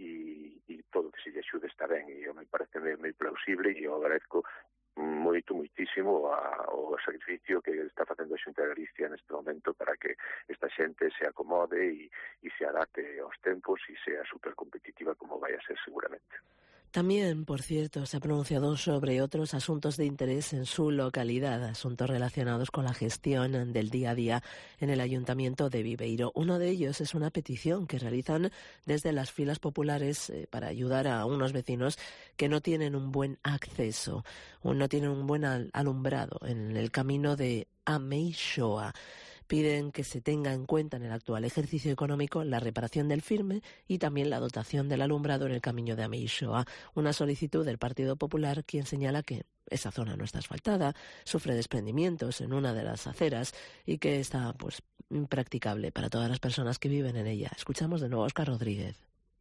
Speaker 15: e, e todo o que se lle axude está ben e me parece moi plausible e eu agradezco moito, moitísimo a, o sacrificio que está facendo a Xunta de Galicia neste momento para que esta xente se acomode e, e se adapte aos tempos e sea supercompetitiva como vai a ser seguramente.
Speaker 4: También, por cierto, se ha pronunciado sobre otros asuntos de interés en su localidad, asuntos relacionados con la gestión del día a día en el Ayuntamiento de Viveiro. Uno de ellos es una petición que realizan desde las filas populares eh, para ayudar a unos vecinos que no tienen un buen acceso, o no tienen un buen al- alumbrado en el camino de Ameixoa. Piden que se tenga en cuenta en el actual ejercicio económico la reparación del firme y también la dotación del alumbrado en el camino de Ameixoa. Una solicitud del Partido Popular, quien señala que esa zona no está asfaltada, sufre desprendimientos en una de las aceras y que está pues impracticable para todas las personas que viven en ella. Escuchamos de nuevo a Óscar Rodríguez.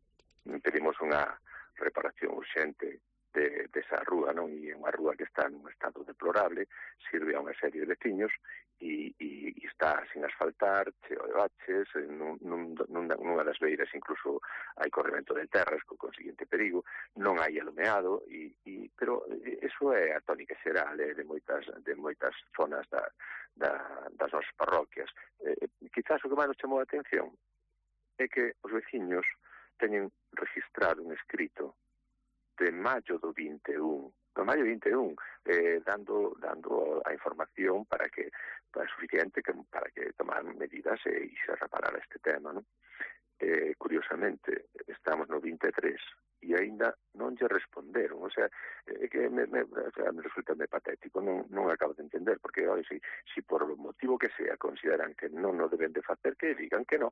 Speaker 15: Pedimos unha reparación urxente de, de esa rúa, non? E é unha rúa que está nun estado deplorable, sirve a unha serie de veciños e, e, e está sin asfaltar, cheo de baches, nun, nun, nunha das beiras incluso hai corremento de terras co consiguiente perigo, non hai alumeado, e, e, pero eso é a tónica xeral eh, de moitas de moitas zonas da, da, das nosas parroquias. Eh, quizás o que máis nos chamou a atención é que os veciños teñen registrado un escrito de maio do vinte e un, no maio vinte e un, eh, dando dando a información para que para suficiente que, para que tomar medidas e, e se reparara este tema, ¿no? Eh, curiosamente, estamos no vinte e tres e aínda non lle responderon, o sea, é que me, me, o sea, me resulta me patético, non, non acabo de entender, porque oi, si, si por o motivo que sea consideran que non o deben de facer, que digan que non,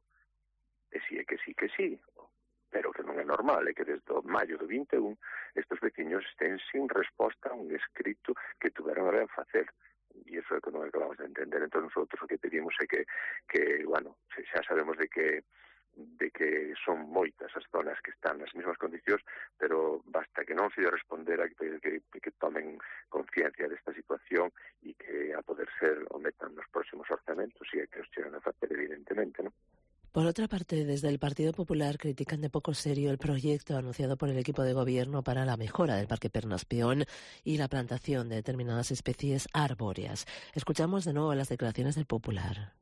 Speaker 15: e si é que sí, que sí, pero que non é normal, é que desde o maio do vinte e un estes veciños estén sin resposta a un escrito que tuveron a ben facer, e iso é que non acabamos de entender. Entón, nosotros o que pedimos é que, que bueno, xa sabemos de que de que son moitas as zonas que están nas mesmas condicións, pero basta que non se lle respondera que, que, que tomen conciencia desta situación e que a poder ser o metan nos próximos orzamentos e que os chegan a facer, evidentemente, non?
Speaker 4: Por otra parte, desde el Partido Popular critican de poco serio el proyecto anunciado por el equipo de gobierno para la mejora del Parque Pernas Peón y la plantación de determinadas especies arbóreas. Escuchamos de nuevo las declaraciones del Popular.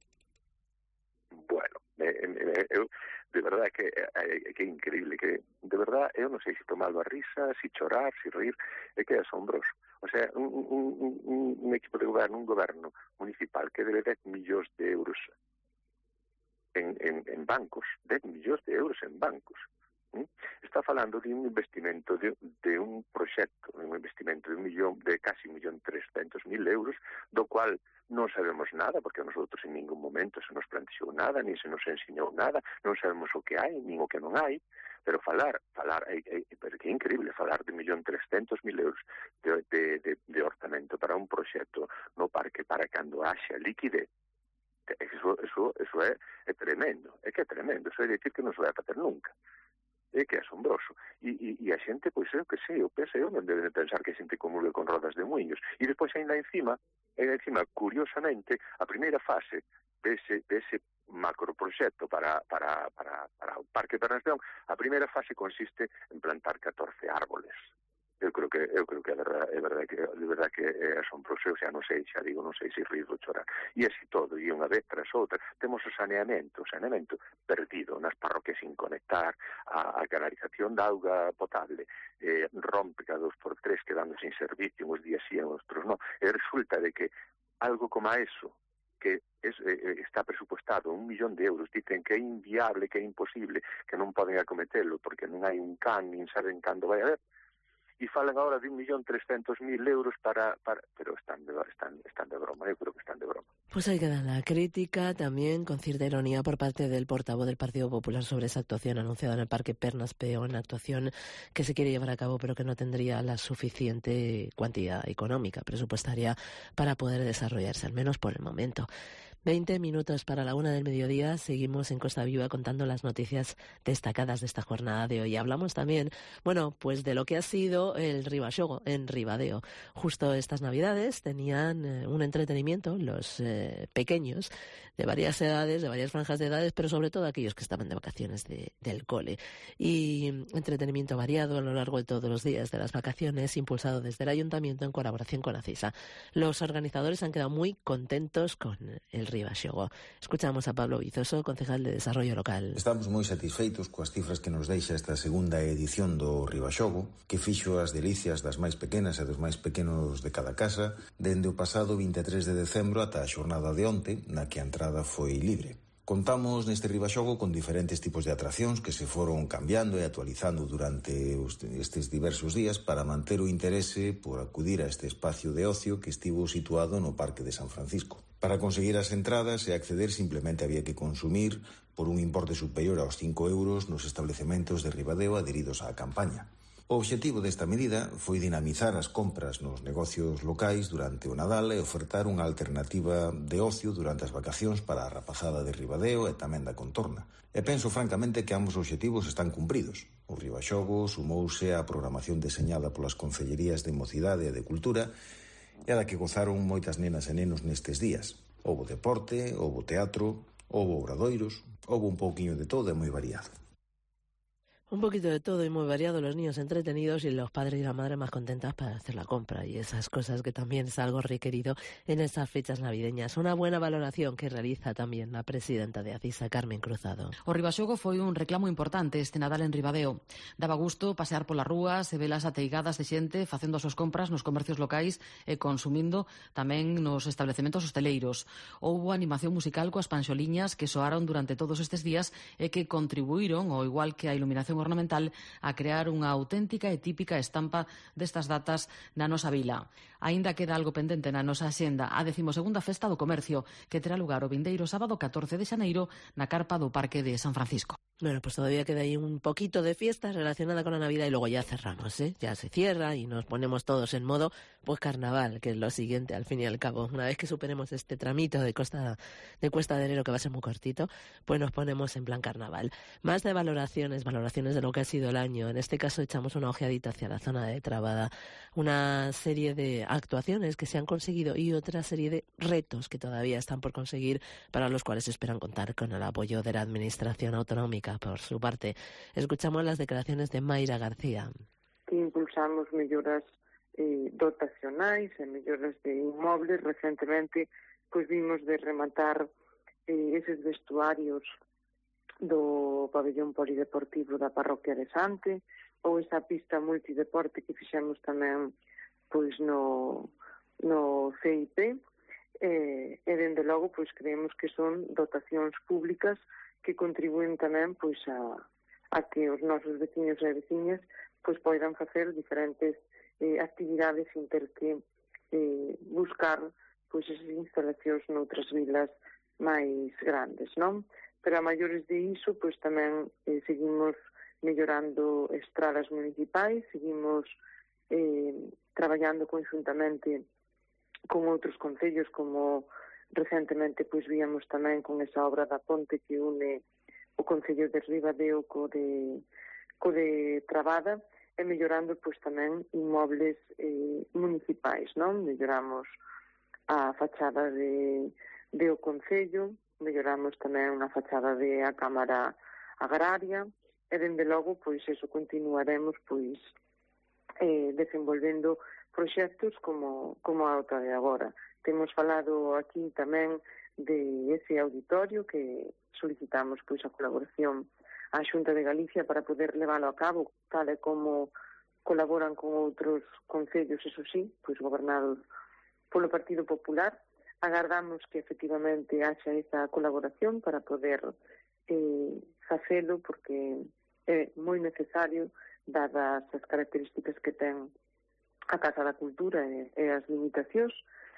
Speaker 15: Bueno, eh, eh, eu, de verdad que é que increíble, que de verdad eu non sei se tomalo a risa, se chorar, se rir, é que é asombroso. O sea, un, un, un, un equipo de goberno, un goberno municipal que debe dez millóns de euros En, en, en bancos, dez millóns de euros en bancos. ¿Mm? Está falando de un investimento de, de un proxecto, un investimento de un millón, de casi un millón trescentos mil euros, do cual non sabemos nada, porque a nosotros en ningún momento se nos planteou nada, ni se nos ensinou nada, non sabemos o que hai, nin o que non hai, pero falar, falar, é, é, pero que é increíble falar de un millón trescentos mil euros de, de, de, de orçamento para un proxecto no parque para cando haxa liquidez. Eso, eso, eso é, é tremendo, é que é tremendo, eso é dicir que non se vai a facer nunca, é que é asombroso, e, e, e a xente, pois eu que sei, eu penso, eu non deben pensar que a xente comule con rodas de muiños, e despois ainda encima, ainda encima, curiosamente, a primeira fase dese, dese macroproxecto para, para, para, para o Parque Pernas Peón, a primeira fase consiste en plantar catorce árboles. Eu creo que eu creo que é verdade, é verdade que de verdade que é asombroso, o sea, non sei, xa digo, non sei se rir ou chorar. E así todo, e unha vez tras outra, temos o saneamento, o saneamento perdido nas parroquias sin conectar, a, a canalización de auga potable, eh, rompe cada dos por tres quedando sin servicio, uns días sí, outros non. E resulta de que algo como a eso, que es, eh, está presupuestado un millón de euros, dicen que é inviable, que é imposible, que non poden acometelo, porque non hai un can, nin saben cando vai a haber, e falan agora de un millón trescentos mil euros para, para pero están de, están, están de broma, eu creo que están de broma.
Speaker 4: Pues ahí queda la crítica, también con cierta ironía por parte del portavoz del Partido Popular sobre esa actuación anunciada en el Parque Pernas Peón, una actuación que se quiere llevar a cabo pero que no tendría la suficiente cuantía económica, presupuestaria, para poder desarrollarse, al menos por el momento. Veinte minutos para la una del mediodía, seguimos en Costa Viva contando las noticias destacadas de esta jornada de hoy. Hablamos también, bueno, pues de lo que ha sido el Ribaxogo en Ribadeo. Justo estas Navidades tenían eh, un entretenimiento, los eh, pequeños, de varias edades, de varias franjas de edades, pero sobre todo aquellos que estaban de vacaciones de, del cole. Y entretenimiento variado a lo largo de todos los días de las vacaciones, impulsado desde el Ayuntamiento en colaboración con ACISA. Los organizadores han quedado muy contentos con el Ribaxogo. Escuchamos a Pablo Vizoso, concejal de Desarrollo Local.
Speaker 6: Estamos moi satisfeitos coas cifras que nos deixa esta segunda edición do Ribaxogo, que fixo as delicias das máis pequenas e dos máis pequenos de cada casa, dende o pasado vinte e tres de decembro ata a xornada de onte, na que a entrada foi libre. Contamos neste Ribaxogo con diferentes tipos de atraccións que se foron cambiando e actualizando durante estes diversos días para manter o interese por acudir a este espacio de ocio que estivo situado no Parque de San Francisco. Para conseguir as entradas e acceder simplemente había que consumir por un importe superior aos cinco euros nos establecementos de Ribadeo adheridos á campaña. O obxectivo desta medida foi dinamizar as compras nos negocios locais durante o Nadal e ofertar unha alternativa de ocio durante as vacacións para a rapazada de Ribadeo e tamén da contorna. E penso francamente que ambos obxectivos están cumpridos. O Ribaxogo sumouse á programación deseñada polas Concellerías de Mocidade e de Cultura e a da que gozaron moitas nenas e nenos nestes días. Houbo deporte, houbo teatro, houbo obradoiros, houbo un pouquiño de todo e moi variado.
Speaker 4: Un poquito de todo y muy variado, los niños entretenidos y los padres y la madre más contentas para hacer la compra y esas cosas que también es algo requerido en estas fechas navideñas. Una buena valoración que realiza también la presidenta de ACISA, Carmen Cruzado.
Speaker 16: O Ribaxogo foi un reclamo importante este Nadal en Ribadeo. Daba gusto pasear polas rúas e velas ateigadas de xente facendo as súas compras nos comercios locais e consumindo tamén nos establecementos hosteleiros. Houbo animación musical coas panxoliñas que soaron durante todos estes días e que contribuíron, ao igual que a iluminación ornamental, a crear unha auténtica e típica estampa destas datas na nosa vila. Aínda queda algo pendente na nosa axenda, a decimosegunda Festa do Comercio, que terá lugar o vindeiro sábado catorce de xaneiro na carpa do Parque de San Francisco.
Speaker 4: Bueno, pues todavía queda ahí un poquito de fiesta relacionada con la Navidad y luego ya cerramos, ¿eh? Ya se cierra y nos ponemos todos en modo, pues carnaval, que es lo siguiente al fin y al cabo. Una vez que superemos este tramito de costa de cuesta de enero, que va a ser muy cortito, pues nos ponemos en plan carnaval. Más de valoraciones, valoraciones de lo que ha sido el año. En este caso echamos una ojeadita hacia la zona de Trabada. Una serie de actuaciones que se han conseguido y otra serie de retos que todavía están por conseguir, para los cuales esperan contar con el apoyo de la Administración Autonómica. Por su parte, escuchamos las declaraciones de Mayra García.
Speaker 17: Que impulsamos melloras eh, dotacionais e melloras de inmobles. Recentemente, pois vimos de rematar eh, eses vestuarios do pabellón polideportivo da parroquia de Sante, ou esa pista multideporte que fixemos tamén pois no, no C I P, eh, e dende logo pois creemos que son dotacións públicas que contribúen tamén pois a, a que os nosos veciños e veciñas pois poidan facer diferentes eh, actividades sin ter que eh, buscar pois esas instalacións noutras vilas máis grandes, non? Pero a maiores de iso, pois tamén eh, seguimos mellorando estradas municipais, seguimos eh, traballando conjuntamente con outros concellos, como recentemente pois víamos tamén con esa obra da ponte que une o Concello de Ribadeo co de, co de Trabada, e mellorando pois tamén inmobles eh, municipais, non? Melloramos a fachada de, de o Concello, melloramos tamén a fachada de a Cámara Agraria, e dende logo pois eso continuaremos pois eh, desenvolvendo proxectos como, como a outra de agora. Temos falado aquí tamén de ese auditorio que solicitamos pois a colaboración á Xunta de Galicia para poder leválo a cabo, tal e como colaboran con outros concellos, eso sí, pois gobernados polo Partido Popular. Agardamos que efectivamente haxa esa colaboración para poder eh, facelo, porque é moi necesario dadas as características que ten a Casa da Cultura e, e as limitacións.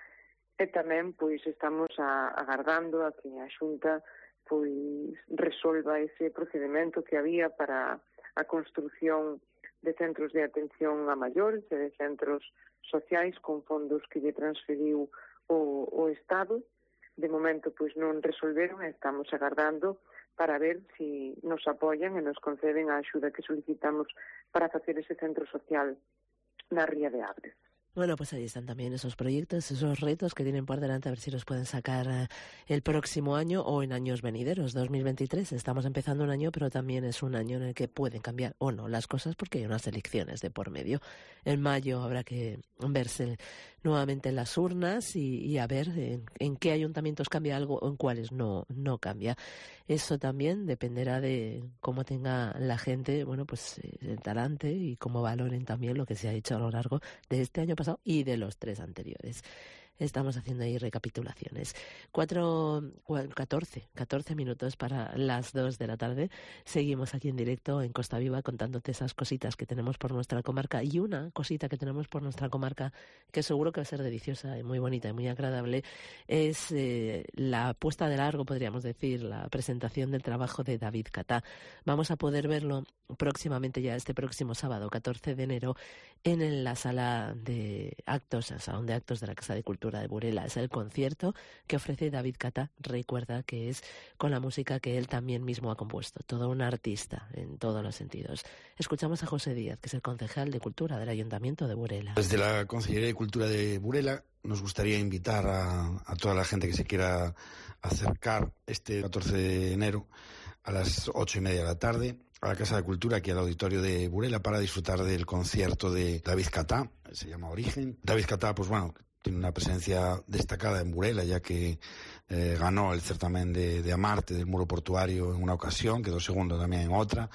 Speaker 17: E tamén, pois, estamos a, agardando a que a Xunta pois resolva ese procedimento que había para a construción de centros de atención a maiores e de centros sociais con fondos que lle transferiu o, o Estado. De momento, pois, non resolveron e estamos agardando para ver si nos apoian e nos conceden a axuda que solicitamos para facer ese centro social na Ría de Agres.
Speaker 4: Bueno, pues ahí están también esos proyectos, esos retos que tienen por delante, a ver si los pueden sacar eh, el próximo año o en años venideros, dos mil veintitrés. Estamos empezando un año, pero también es un año en el que pueden cambiar o no las cosas porque hay unas elecciones de por medio. En mayo habrá que verse nuevamente en las urnas y, y a ver en, en qué ayuntamientos cambia algo o en cuáles no, no cambia. Eso también dependerá de cómo tenga la gente, bueno, pues el talante y cómo valoren también lo que se ha hecho a lo largo de este año pasado y de los tres anteriores. Estamos haciendo ahí recapitulaciones. Cuatro, catorce, catorce minutos para las dos de la tarde. Seguimos aquí en directo en Costa Viva contándote esas cositas que tenemos por nuestra comarca. Y una cosita que tenemos por nuestra comarca que seguro que va a ser deliciosa y muy bonita y muy agradable es eh, la puesta de largo, podríamos decir, la presentación del trabajo de David Catá. Vamos a poder verlo próximamente, ya este próximo sábado, catorce de enero, en la sala de actos, el salón de actos de la Casa de Cultura de Burela. Es el concierto que ofrece David Catá. Recuerda que es con la música que él también mismo ha compuesto. Todo un artista en todos los sentidos. Escuchamos a José Díaz, que es el concejal de Cultura del Ayuntamiento de Burela.
Speaker 13: Desde la Consellería de Cultura de Burela nos gustaría invitar a, a toda la gente que se quiera acercar este catorce de enero a las ocho y media de la tarde a la Casa de Cultura, aquí al auditorio de Burela, para disfrutar del concierto de David Catá. Se llama Origen. David Catá, pues bueno, tiene una presencia destacada en Burela, ya que eh, ganó el certamen de, de Amarte del Muro Portuario en una ocasión, quedó segundo también en otra,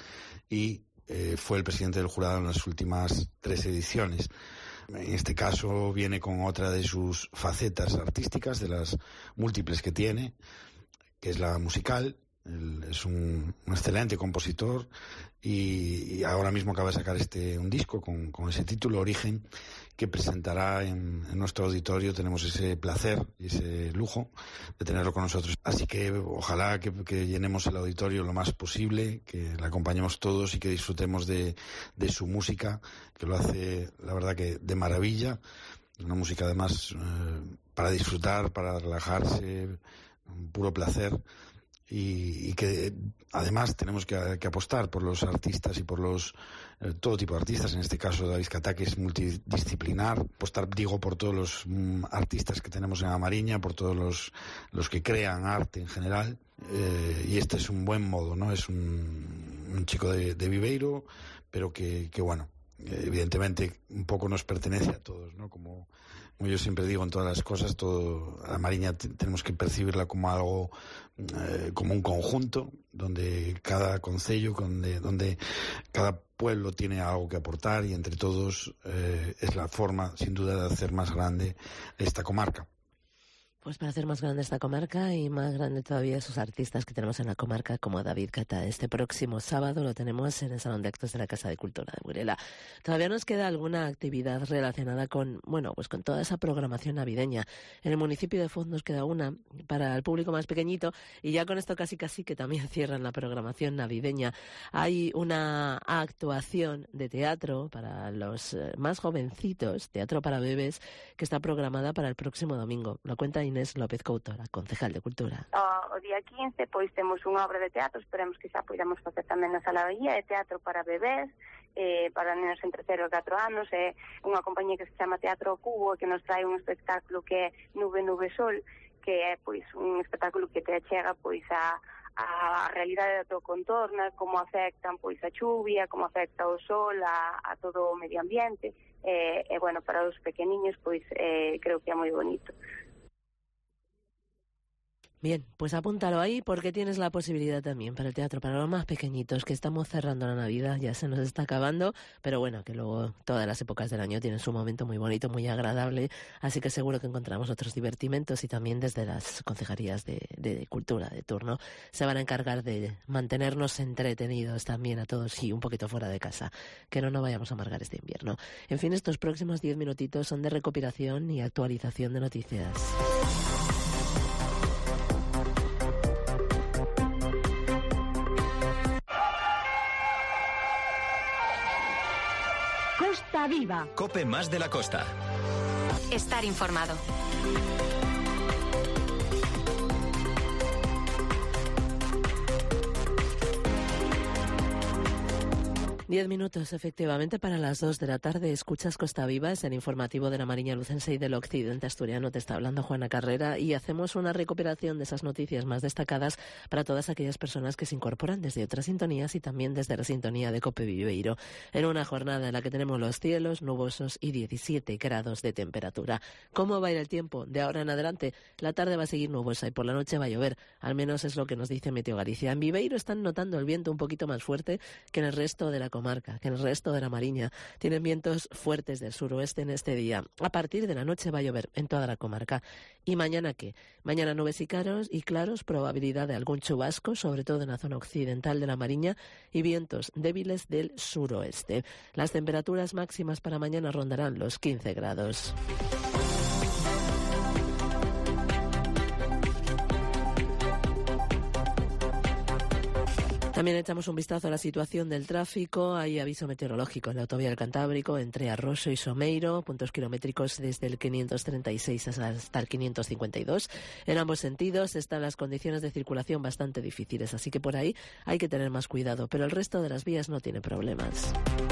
Speaker 13: y eh, fue el presidente del jurado en las últimas tres ediciones. En este caso viene con otra de sus facetas artísticas, de las múltiples que tiene, que es la musical. Él es un, un excelente compositor y, y ahora mismo acaba de sacar este un disco con, con ese título, Origen, que presentará en, en nuestro auditorio. Tenemos ese placer y ese lujo de tenerlo con nosotros. Así que ojalá que, que llenemos el auditorio lo más posible, que le acompañemos todos y que disfrutemos de, de su música, que lo hace, la verdad, que de maravilla. Una música además eh, para disfrutar, para relajarse, un puro placer. Y, y que además tenemos que, que apostar por los artistas y por los eh, todo tipo de artistas, en este caso David Catá, que es multidisciplinar, apostar, digo, por todos los mm, artistas que tenemos en A Mariña, por todos los, los que crean arte en general, eh, y este es un buen modo, ¿no? Es un, un chico de, de Viveiro, pero que, que bueno, evidentemente un poco nos pertenece a todos, ¿no? Como, como yo siempre digo en todas las cosas, todo a Mariña t- tenemos que percibirla como algo, eh, como un conjunto, donde cada concello, donde, donde cada pueblo tiene algo que aportar y entre todos eh, es la forma, sin duda, de hacer más grande esta comarca.
Speaker 4: Pues para hacer más grande esta comarca y más grande todavía esos artistas que tenemos en la comarca como David Catá. Este próximo sábado lo tenemos en el Salón de Actos de la Casa de Cultura de Burela. Todavía nos queda alguna actividad relacionada con, bueno, pues con toda esa programación navideña. En el municipio de Foz nos queda una para el público más pequeñito y ya con esto casi casi que también cierran la programación navideña. Hay una actuación de teatro para los más jovencitos, teatro para bebés, que está programada para el próximo domingo. Lo cuenta Inés López Coutora, concejal de Cultura.
Speaker 18: O, o día quince, pois, temos unha obra de teatro, esperemos que xa podamos facer tamén na Sala Bahía, é teatro para bebés, eh, para nenos entre cero e catro anos, é unha compañía que se chama Teatro Cubo, que nos trae un espectáculo que é Nube, Nube, Sol, que é, pois, un espectáculo que te achega, pois, a a realidade do contorno, como afectan, pois, a chuvia, como afecta o sol, a, a todo o medio ambiente, e, eh, eh, bueno, para os pequeniños, pois, eh, creo que é moi bonito.
Speaker 4: Bien, pues apúntalo ahí porque tienes la posibilidad también para el teatro, para los más pequeñitos, que estamos cerrando la Navidad, ya se nos está acabando, pero bueno, que luego todas las épocas del año tienen su momento muy bonito, muy agradable, así que seguro que encontramos otros divertimentos y también desde las concejalías de, de cultura de turno se van a encargar de mantenernos entretenidos también a todos y un poquito fuera de casa, que no nos vayamos a amargar este invierno. En fin, estos próximos diez minutitos son de recopilación y actualización de noticias.
Speaker 12: Costa Viva. Cope más de la costa.
Speaker 3: Estar informado.
Speaker 4: Diez minutos, efectivamente, para las dos de la tarde. Escuchas Costa Viva, es el informativo de la Mariña Lucense y del Occidente Asturiano. Te está hablando Juana Carrera y hacemos una recuperación de esas noticias más destacadas para todas aquellas personas que se incorporan desde otras sintonías y también desde la sintonía de Cope Viveiro, en una jornada en la que tenemos los cielos nubosos y diecisiete grados de temperatura. ¿Cómo va a ir el tiempo? De ahora en adelante, la tarde va a seguir nubosa y por la noche va a llover. Al menos es lo que nos dice Meteo Galicia. En Viveiro están notando el viento un poquito más fuerte que en el resto de la comarca, que en el resto de la Mariña. Tienen vientos fuertes del suroeste en este día. A partir de la noche va a llover en toda la comarca. ¿Y mañana qué? Mañana nubes y claros, y claros, probabilidad de algún chubasco, sobre todo en la zona occidental de la Mariña, y vientos débiles del suroeste. Las temperaturas máximas para mañana rondarán los quince grados. También echamos un vistazo a la situación del tráfico. Hay aviso meteorológico en la autovía del Cantábrico entre Arroso y Someiro, puntos kilométricos desde el quinientos treinta y seis hasta el quinientos cincuenta y dos. En ambos sentidos están las condiciones de circulación bastante difíciles, así que por ahí hay que tener más cuidado, pero el resto de las vías no tiene problemas.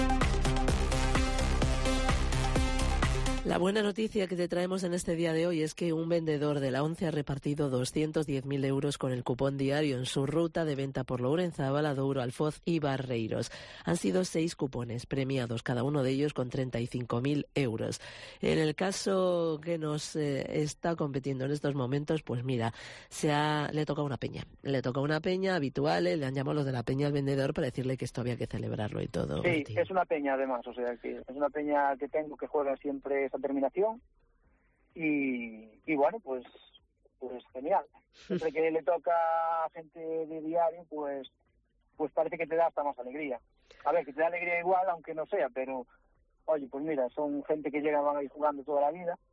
Speaker 4: La buena noticia que te traemos en este día de hoy es que un vendedor de la ONCE ha repartido doscientos diez mil euros con el cupón diario en su ruta de venta por Lourenzábal, Douro, Alfoz y Barreiros. Han sido seis cupones premiados, cada uno de ellos con treinta y cinco mil euros. En el caso que nos eh, está competiendo en estos momentos, pues mira, se ha, le toca una peña. Le toca una peña habitual, eh, le han llamado los de la peña al vendedor para decirle que esto había que celebrarlo y todo.
Speaker 14: Sí,
Speaker 4: Martín.
Speaker 14: Es una peña además, o sea, que es una peña que tengo que juega siempre esa terminación y, y bueno, pues pues genial. Siempre que le toca a gente de diario, pues pues parece que te da hasta más alegría. A ver, que te da alegría igual, aunque no sea, pero oye, pues mira, son gente que llegan, van a ir jugando toda la vida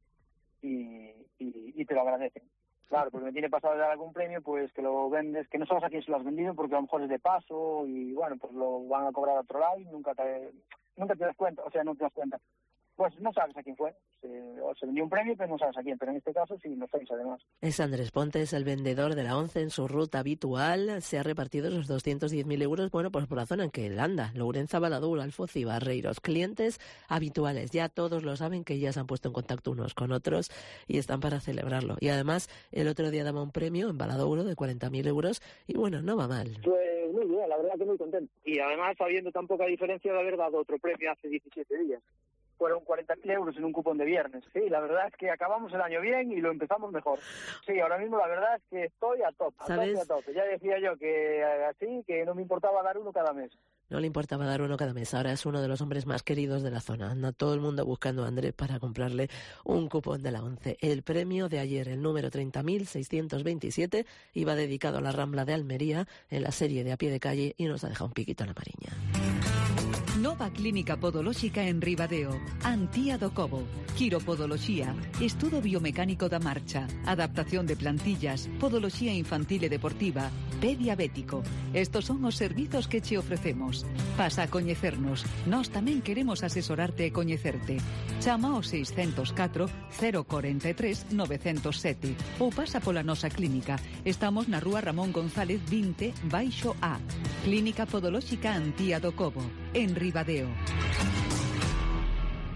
Speaker 14: y, y, y te lo agradecen. Claro, porque me tiene pasado de dar algún premio, pues que lo vendes, que no sabes a quién se lo has vendido, porque a lo mejor es de paso y bueno, pues lo van a cobrar a otro lado y nunca te, nunca te das cuenta, o sea, no te das cuenta. Pues no sabes a quién fue. Se, o se vendió un premio, pero no sabes a quién. Pero en este caso sí lo sabes además.
Speaker 4: Es Andrés Pontes, el vendedor de la ONCE en su ruta habitual. Se ha repartido esos doscientos diez mil euros, bueno, pues por la zona en que él anda. Lourenzábal, Douro, Alfoz y Barreiros. Clientes habituales. Ya todos lo saben, que ya se han puesto en contacto unos con otros y están para celebrarlo. Y además, el otro día daba un premio en Valadouro de cuarenta mil euros y bueno, no va mal.
Speaker 14: Pues muy bien, la verdad que muy contento. Y además, habiendo tan poca diferencia de haber dado otro premio hace diecisiete días. Fueron cuarenta mil euros en un cupón de viernes. Sí, la verdad es que acabamos el año bien y lo empezamos mejor. Sí, ahora mismo la verdad es que estoy a top, a
Speaker 4: ¿Sabes?
Speaker 14: top, a top. Ya decía yo que así, que no me importaba dar uno cada mes.
Speaker 4: No le importaba dar uno cada mes. Ahora es uno de los hombres más queridos de la zona. Anda todo el mundo buscando a Andrés para comprarle un cupón de la ONCE. El premio de ayer, el número treinta mil seiscientos veintisiete, iba dedicado a la Rambla de Almería en la serie de A Pie de Calle y nos ha dejado un piquito en la Mariña.
Speaker 8: Nova Clínica Podolóxica en Ribadeo, Antía do Cobo, quiropodoloxía, estudo biomecánico da marcha, adaptación de plantillas, podoloxía infantil e deportiva, pé diabético. Estos son os servizos que che ofrecemos. Pasa a coñecernos. Nós tamén queremos asesorarte e coñecerte. Chama ao seiscentos catro, cero cuarenta y tres, novecientos sete ou pasa pola nosa clínica. Estamos na rúa Ramón González vinte, baixo A. Clínica Podolóxica Antía do Cobo, en Ribadeo.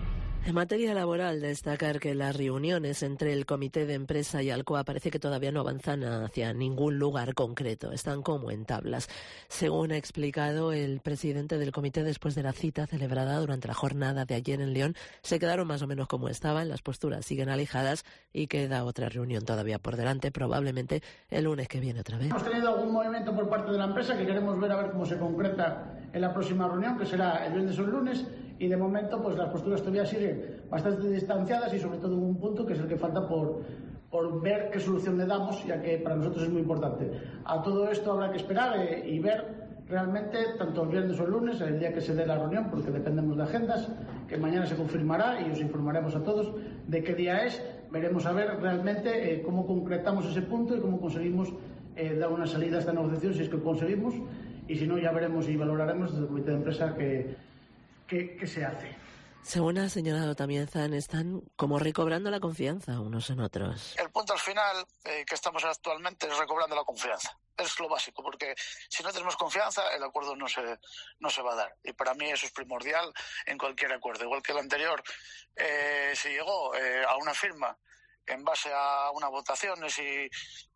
Speaker 4: En materia laboral, destacar que las reuniones entre el Comité de Empresa y Alcoa parece que todavía no avanzan hacia ningún lugar concreto, están como en tablas. Según ha explicado el presidente del comité después de la cita celebrada durante la jornada de ayer en León, se quedaron más o menos como estaban, las posturas siguen alejadas y queda otra reunión todavía por delante, probablemente el lunes que viene otra vez.
Speaker 19: Hemos tenido algún movimiento por parte de la empresa que queremos ver a ver cómo se concreta en la próxima reunión, que será el viernes o el lunes. Y de momento pues las posturas todavía siguen bastante distanciadas y sobre todo en un punto que es el que falta por, por ver qué solución le damos, ya que para nosotros es muy importante. A todo esto habrá que esperar eh, y ver realmente tanto el viernes o el lunes, el día que se dé la reunión, porque dependemos de agendas, que mañana se confirmará y os informaremos a todos de qué día es. Veremos a ver realmente eh, cómo concretamos ese punto y cómo conseguimos eh, dar una salida a esta negociación, si es que conseguimos, y si no ya veremos y valoraremos desde el comité de empresa que ¿Qué, ¿Qué se hace?
Speaker 4: Según ha señalado también Zan, están como recobrando la confianza unos en otros.
Speaker 5: El punto al final eh, que estamos actualmente es recobrando la confianza. Es lo básico, porque si no tenemos confianza, el acuerdo no se, no se va a dar. Y para mí eso es primordial en cualquier acuerdo. Igual que el anterior, eh, se llegó eh, a una firma en base a unas votaciones y,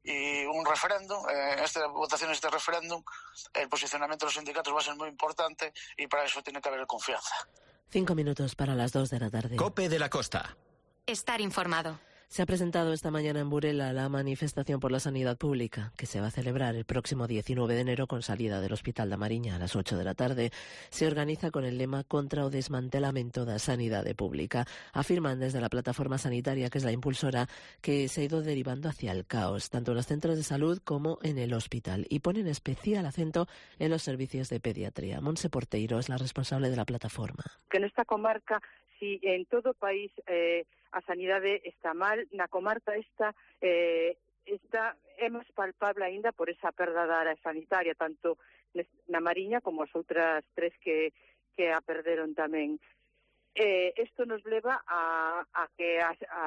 Speaker 5: y un referéndum. En eh, esta votación, este referéndum, el posicionamiento de los sindicatos va a ser muy importante y para eso tiene que haber confianza.
Speaker 4: Cinco minutos para las dos de la tarde.
Speaker 12: COPE de la Costa.
Speaker 3: Estar informado.
Speaker 4: Se ha presentado esta mañana en Burela la manifestación por la sanidad pública, que se va a celebrar el próximo diecinueve de enero con salida del Hospital da Mariña a las ocho de la tarde. Se organiza con el lema contra o desmantelamento da sanidade pública. Afirman desde la plataforma sanitaria, que es la impulsora, que se ha ido derivando hacia el caos, tanto en los centros de salud como en el hospital, y ponen especial acento en los servicios de pediatría. Monse Porteiro es la responsable de la plataforma.
Speaker 1: Que nesta comarca, si en todo o país eh, a sanidade está mal, na comarca esta eh, está é máis palpable aínda por esa perda da área sanitaria, tanto na Mariña como as outras tres que, que a perderon tamén. Eh, isto nos leva a, a que a, a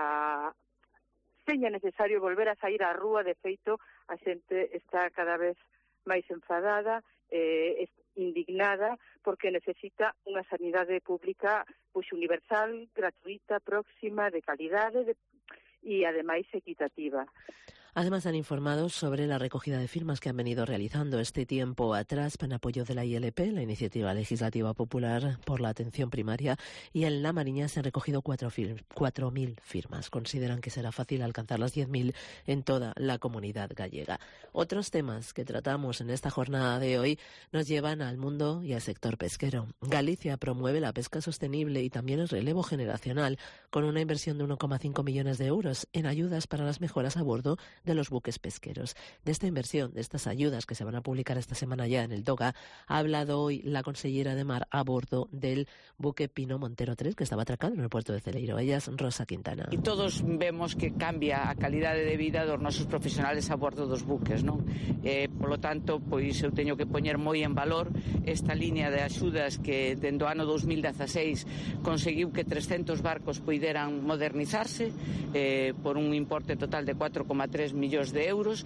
Speaker 1: seña necesario volver a sair á rúa. De feito, a xente está cada vez máis enfadada, eh, indignada, porque necesita unha sanidade pública pois universal, gratuita, próxima, de calidade de, e ademais equitativa.
Speaker 4: Además, han informado sobre la recogida de firmas que han venido realizando este tiempo atrás en apoyo de la I L P, la Iniciativa Legislativa Popular por la Atención Primaria, y en La Mariña se han recogido cuatro mil firmas. Consideran que será fácil alcanzar las diez mil en toda la comunidad gallega. Otros temas que tratamos en esta jornada de hoy nos llevan al mundo y al sector pesquero. Galicia promueve la pesca sostenible y también el relevo generacional, con una inversión de uno coma cinco millones de euros en ayudas para las mejoras a bordo de los buques pesqueros. De esta inversión, de estas ayudas que se van a publicar esta semana ya en el DOGA, ha hablado hoy la consellera de Mar a bordo del buque Pino Montero tres, que estaba atracado en el puerto de Celeiro. Ella es Rosa Quintana.
Speaker 2: E todos vemos que cambia a calidade de vida dos nosos profesionales a bordo dos buques, non? Eh, polo tanto, pois eu teño que poñer moi en valor esta línea de axudas que dende o ano dos mil dieciséis conseguiu que trescentos barcos puideran modernizarse eh, por un importe total de cuatro coma tres millóns de euros.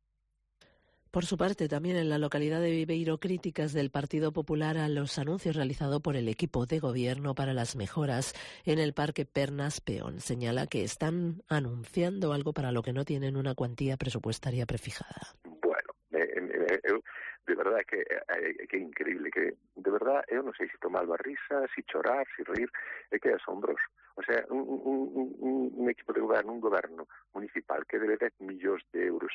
Speaker 4: Por su parte, también en la localidad de Viveiro, críticas del Partido Popular a los anuncios realizados por el equipo de gobierno para las mejoras en el Parque Pernas Peón. Señala que están anunciando algo para lo que no tienen una cuantía presupuestaria prefijada.
Speaker 15: Bueno, eh, eh, eh, de verdad que é que increíble, que de verdad eu non sei se tomar a risa, se chorar, se rir, é que é asombroso. O sea, un, un, un, un equipo de goberno, un goberno municipal que debe dez millóns de euros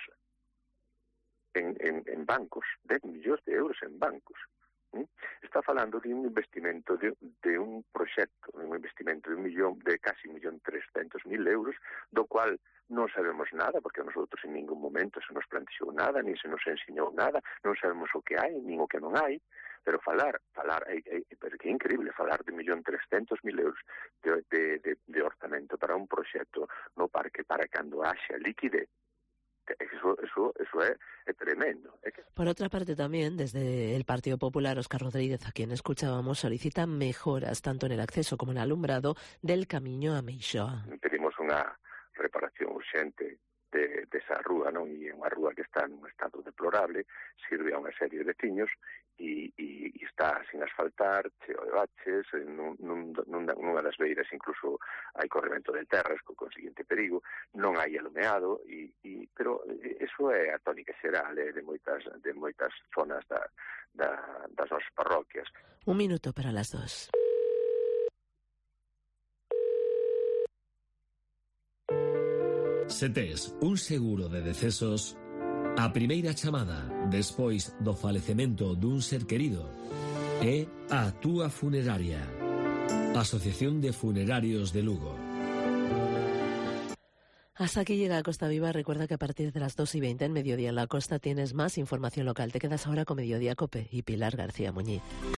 Speaker 15: en, en, en bancos, dez millóns de euros en bancos. ¿Mm? Está falando de un investimento de, de un proxecto, un investimento de un millón, de casi un millón trescentos mil euros, do cual non sabemos nada, porque a nosotros en ningún momento se nos planteou nada, ni se nos enseñou nada, non sabemos o que hai, nin o que non hai. Pero falar, falar, é, é, pero que é increíble falar de un millón trescentos mil euros de, de, de, de orçamento para un proxecto no parque para cando haxa liquidez. Eso, eso, eso é, é tremendo. É que...
Speaker 4: Por otra parte, también, desde el Partido Popular, Óscar Rodríguez, a quien escuchábamos, solicita mejoras tanto en el acceso como en el alumbrado del camiño a Meixoa.
Speaker 15: Pedimos unha reparación urxente de, de esa rúa, non? E é unha rúa que está en un estado deplorable, sirve a unha serie de veciños e, e, e está sin asfaltar, cheo de baches, nun, nun, nunha das beiras incluso hai corremento de terras co conseguinte perigo, non hai alumeado, e, e, pero eso é a tónica xeral eh, de moitas de moitas zonas da, da, das nosas parroquias.
Speaker 4: Un minuto para las dos.
Speaker 20: Se tes un seguro de decesos, a primeira chamada despois do falecemento dun ser querido é a túa funeraria. Asociación de Funerarios de Lugo.
Speaker 4: Hasta aquí llega Costa Viva. Recuerda que a partir de las dos y veinte en Mediodía en la Costa tienes más información local. Te quedas ahora con Mediodía Cope y Pilar García Muñiz.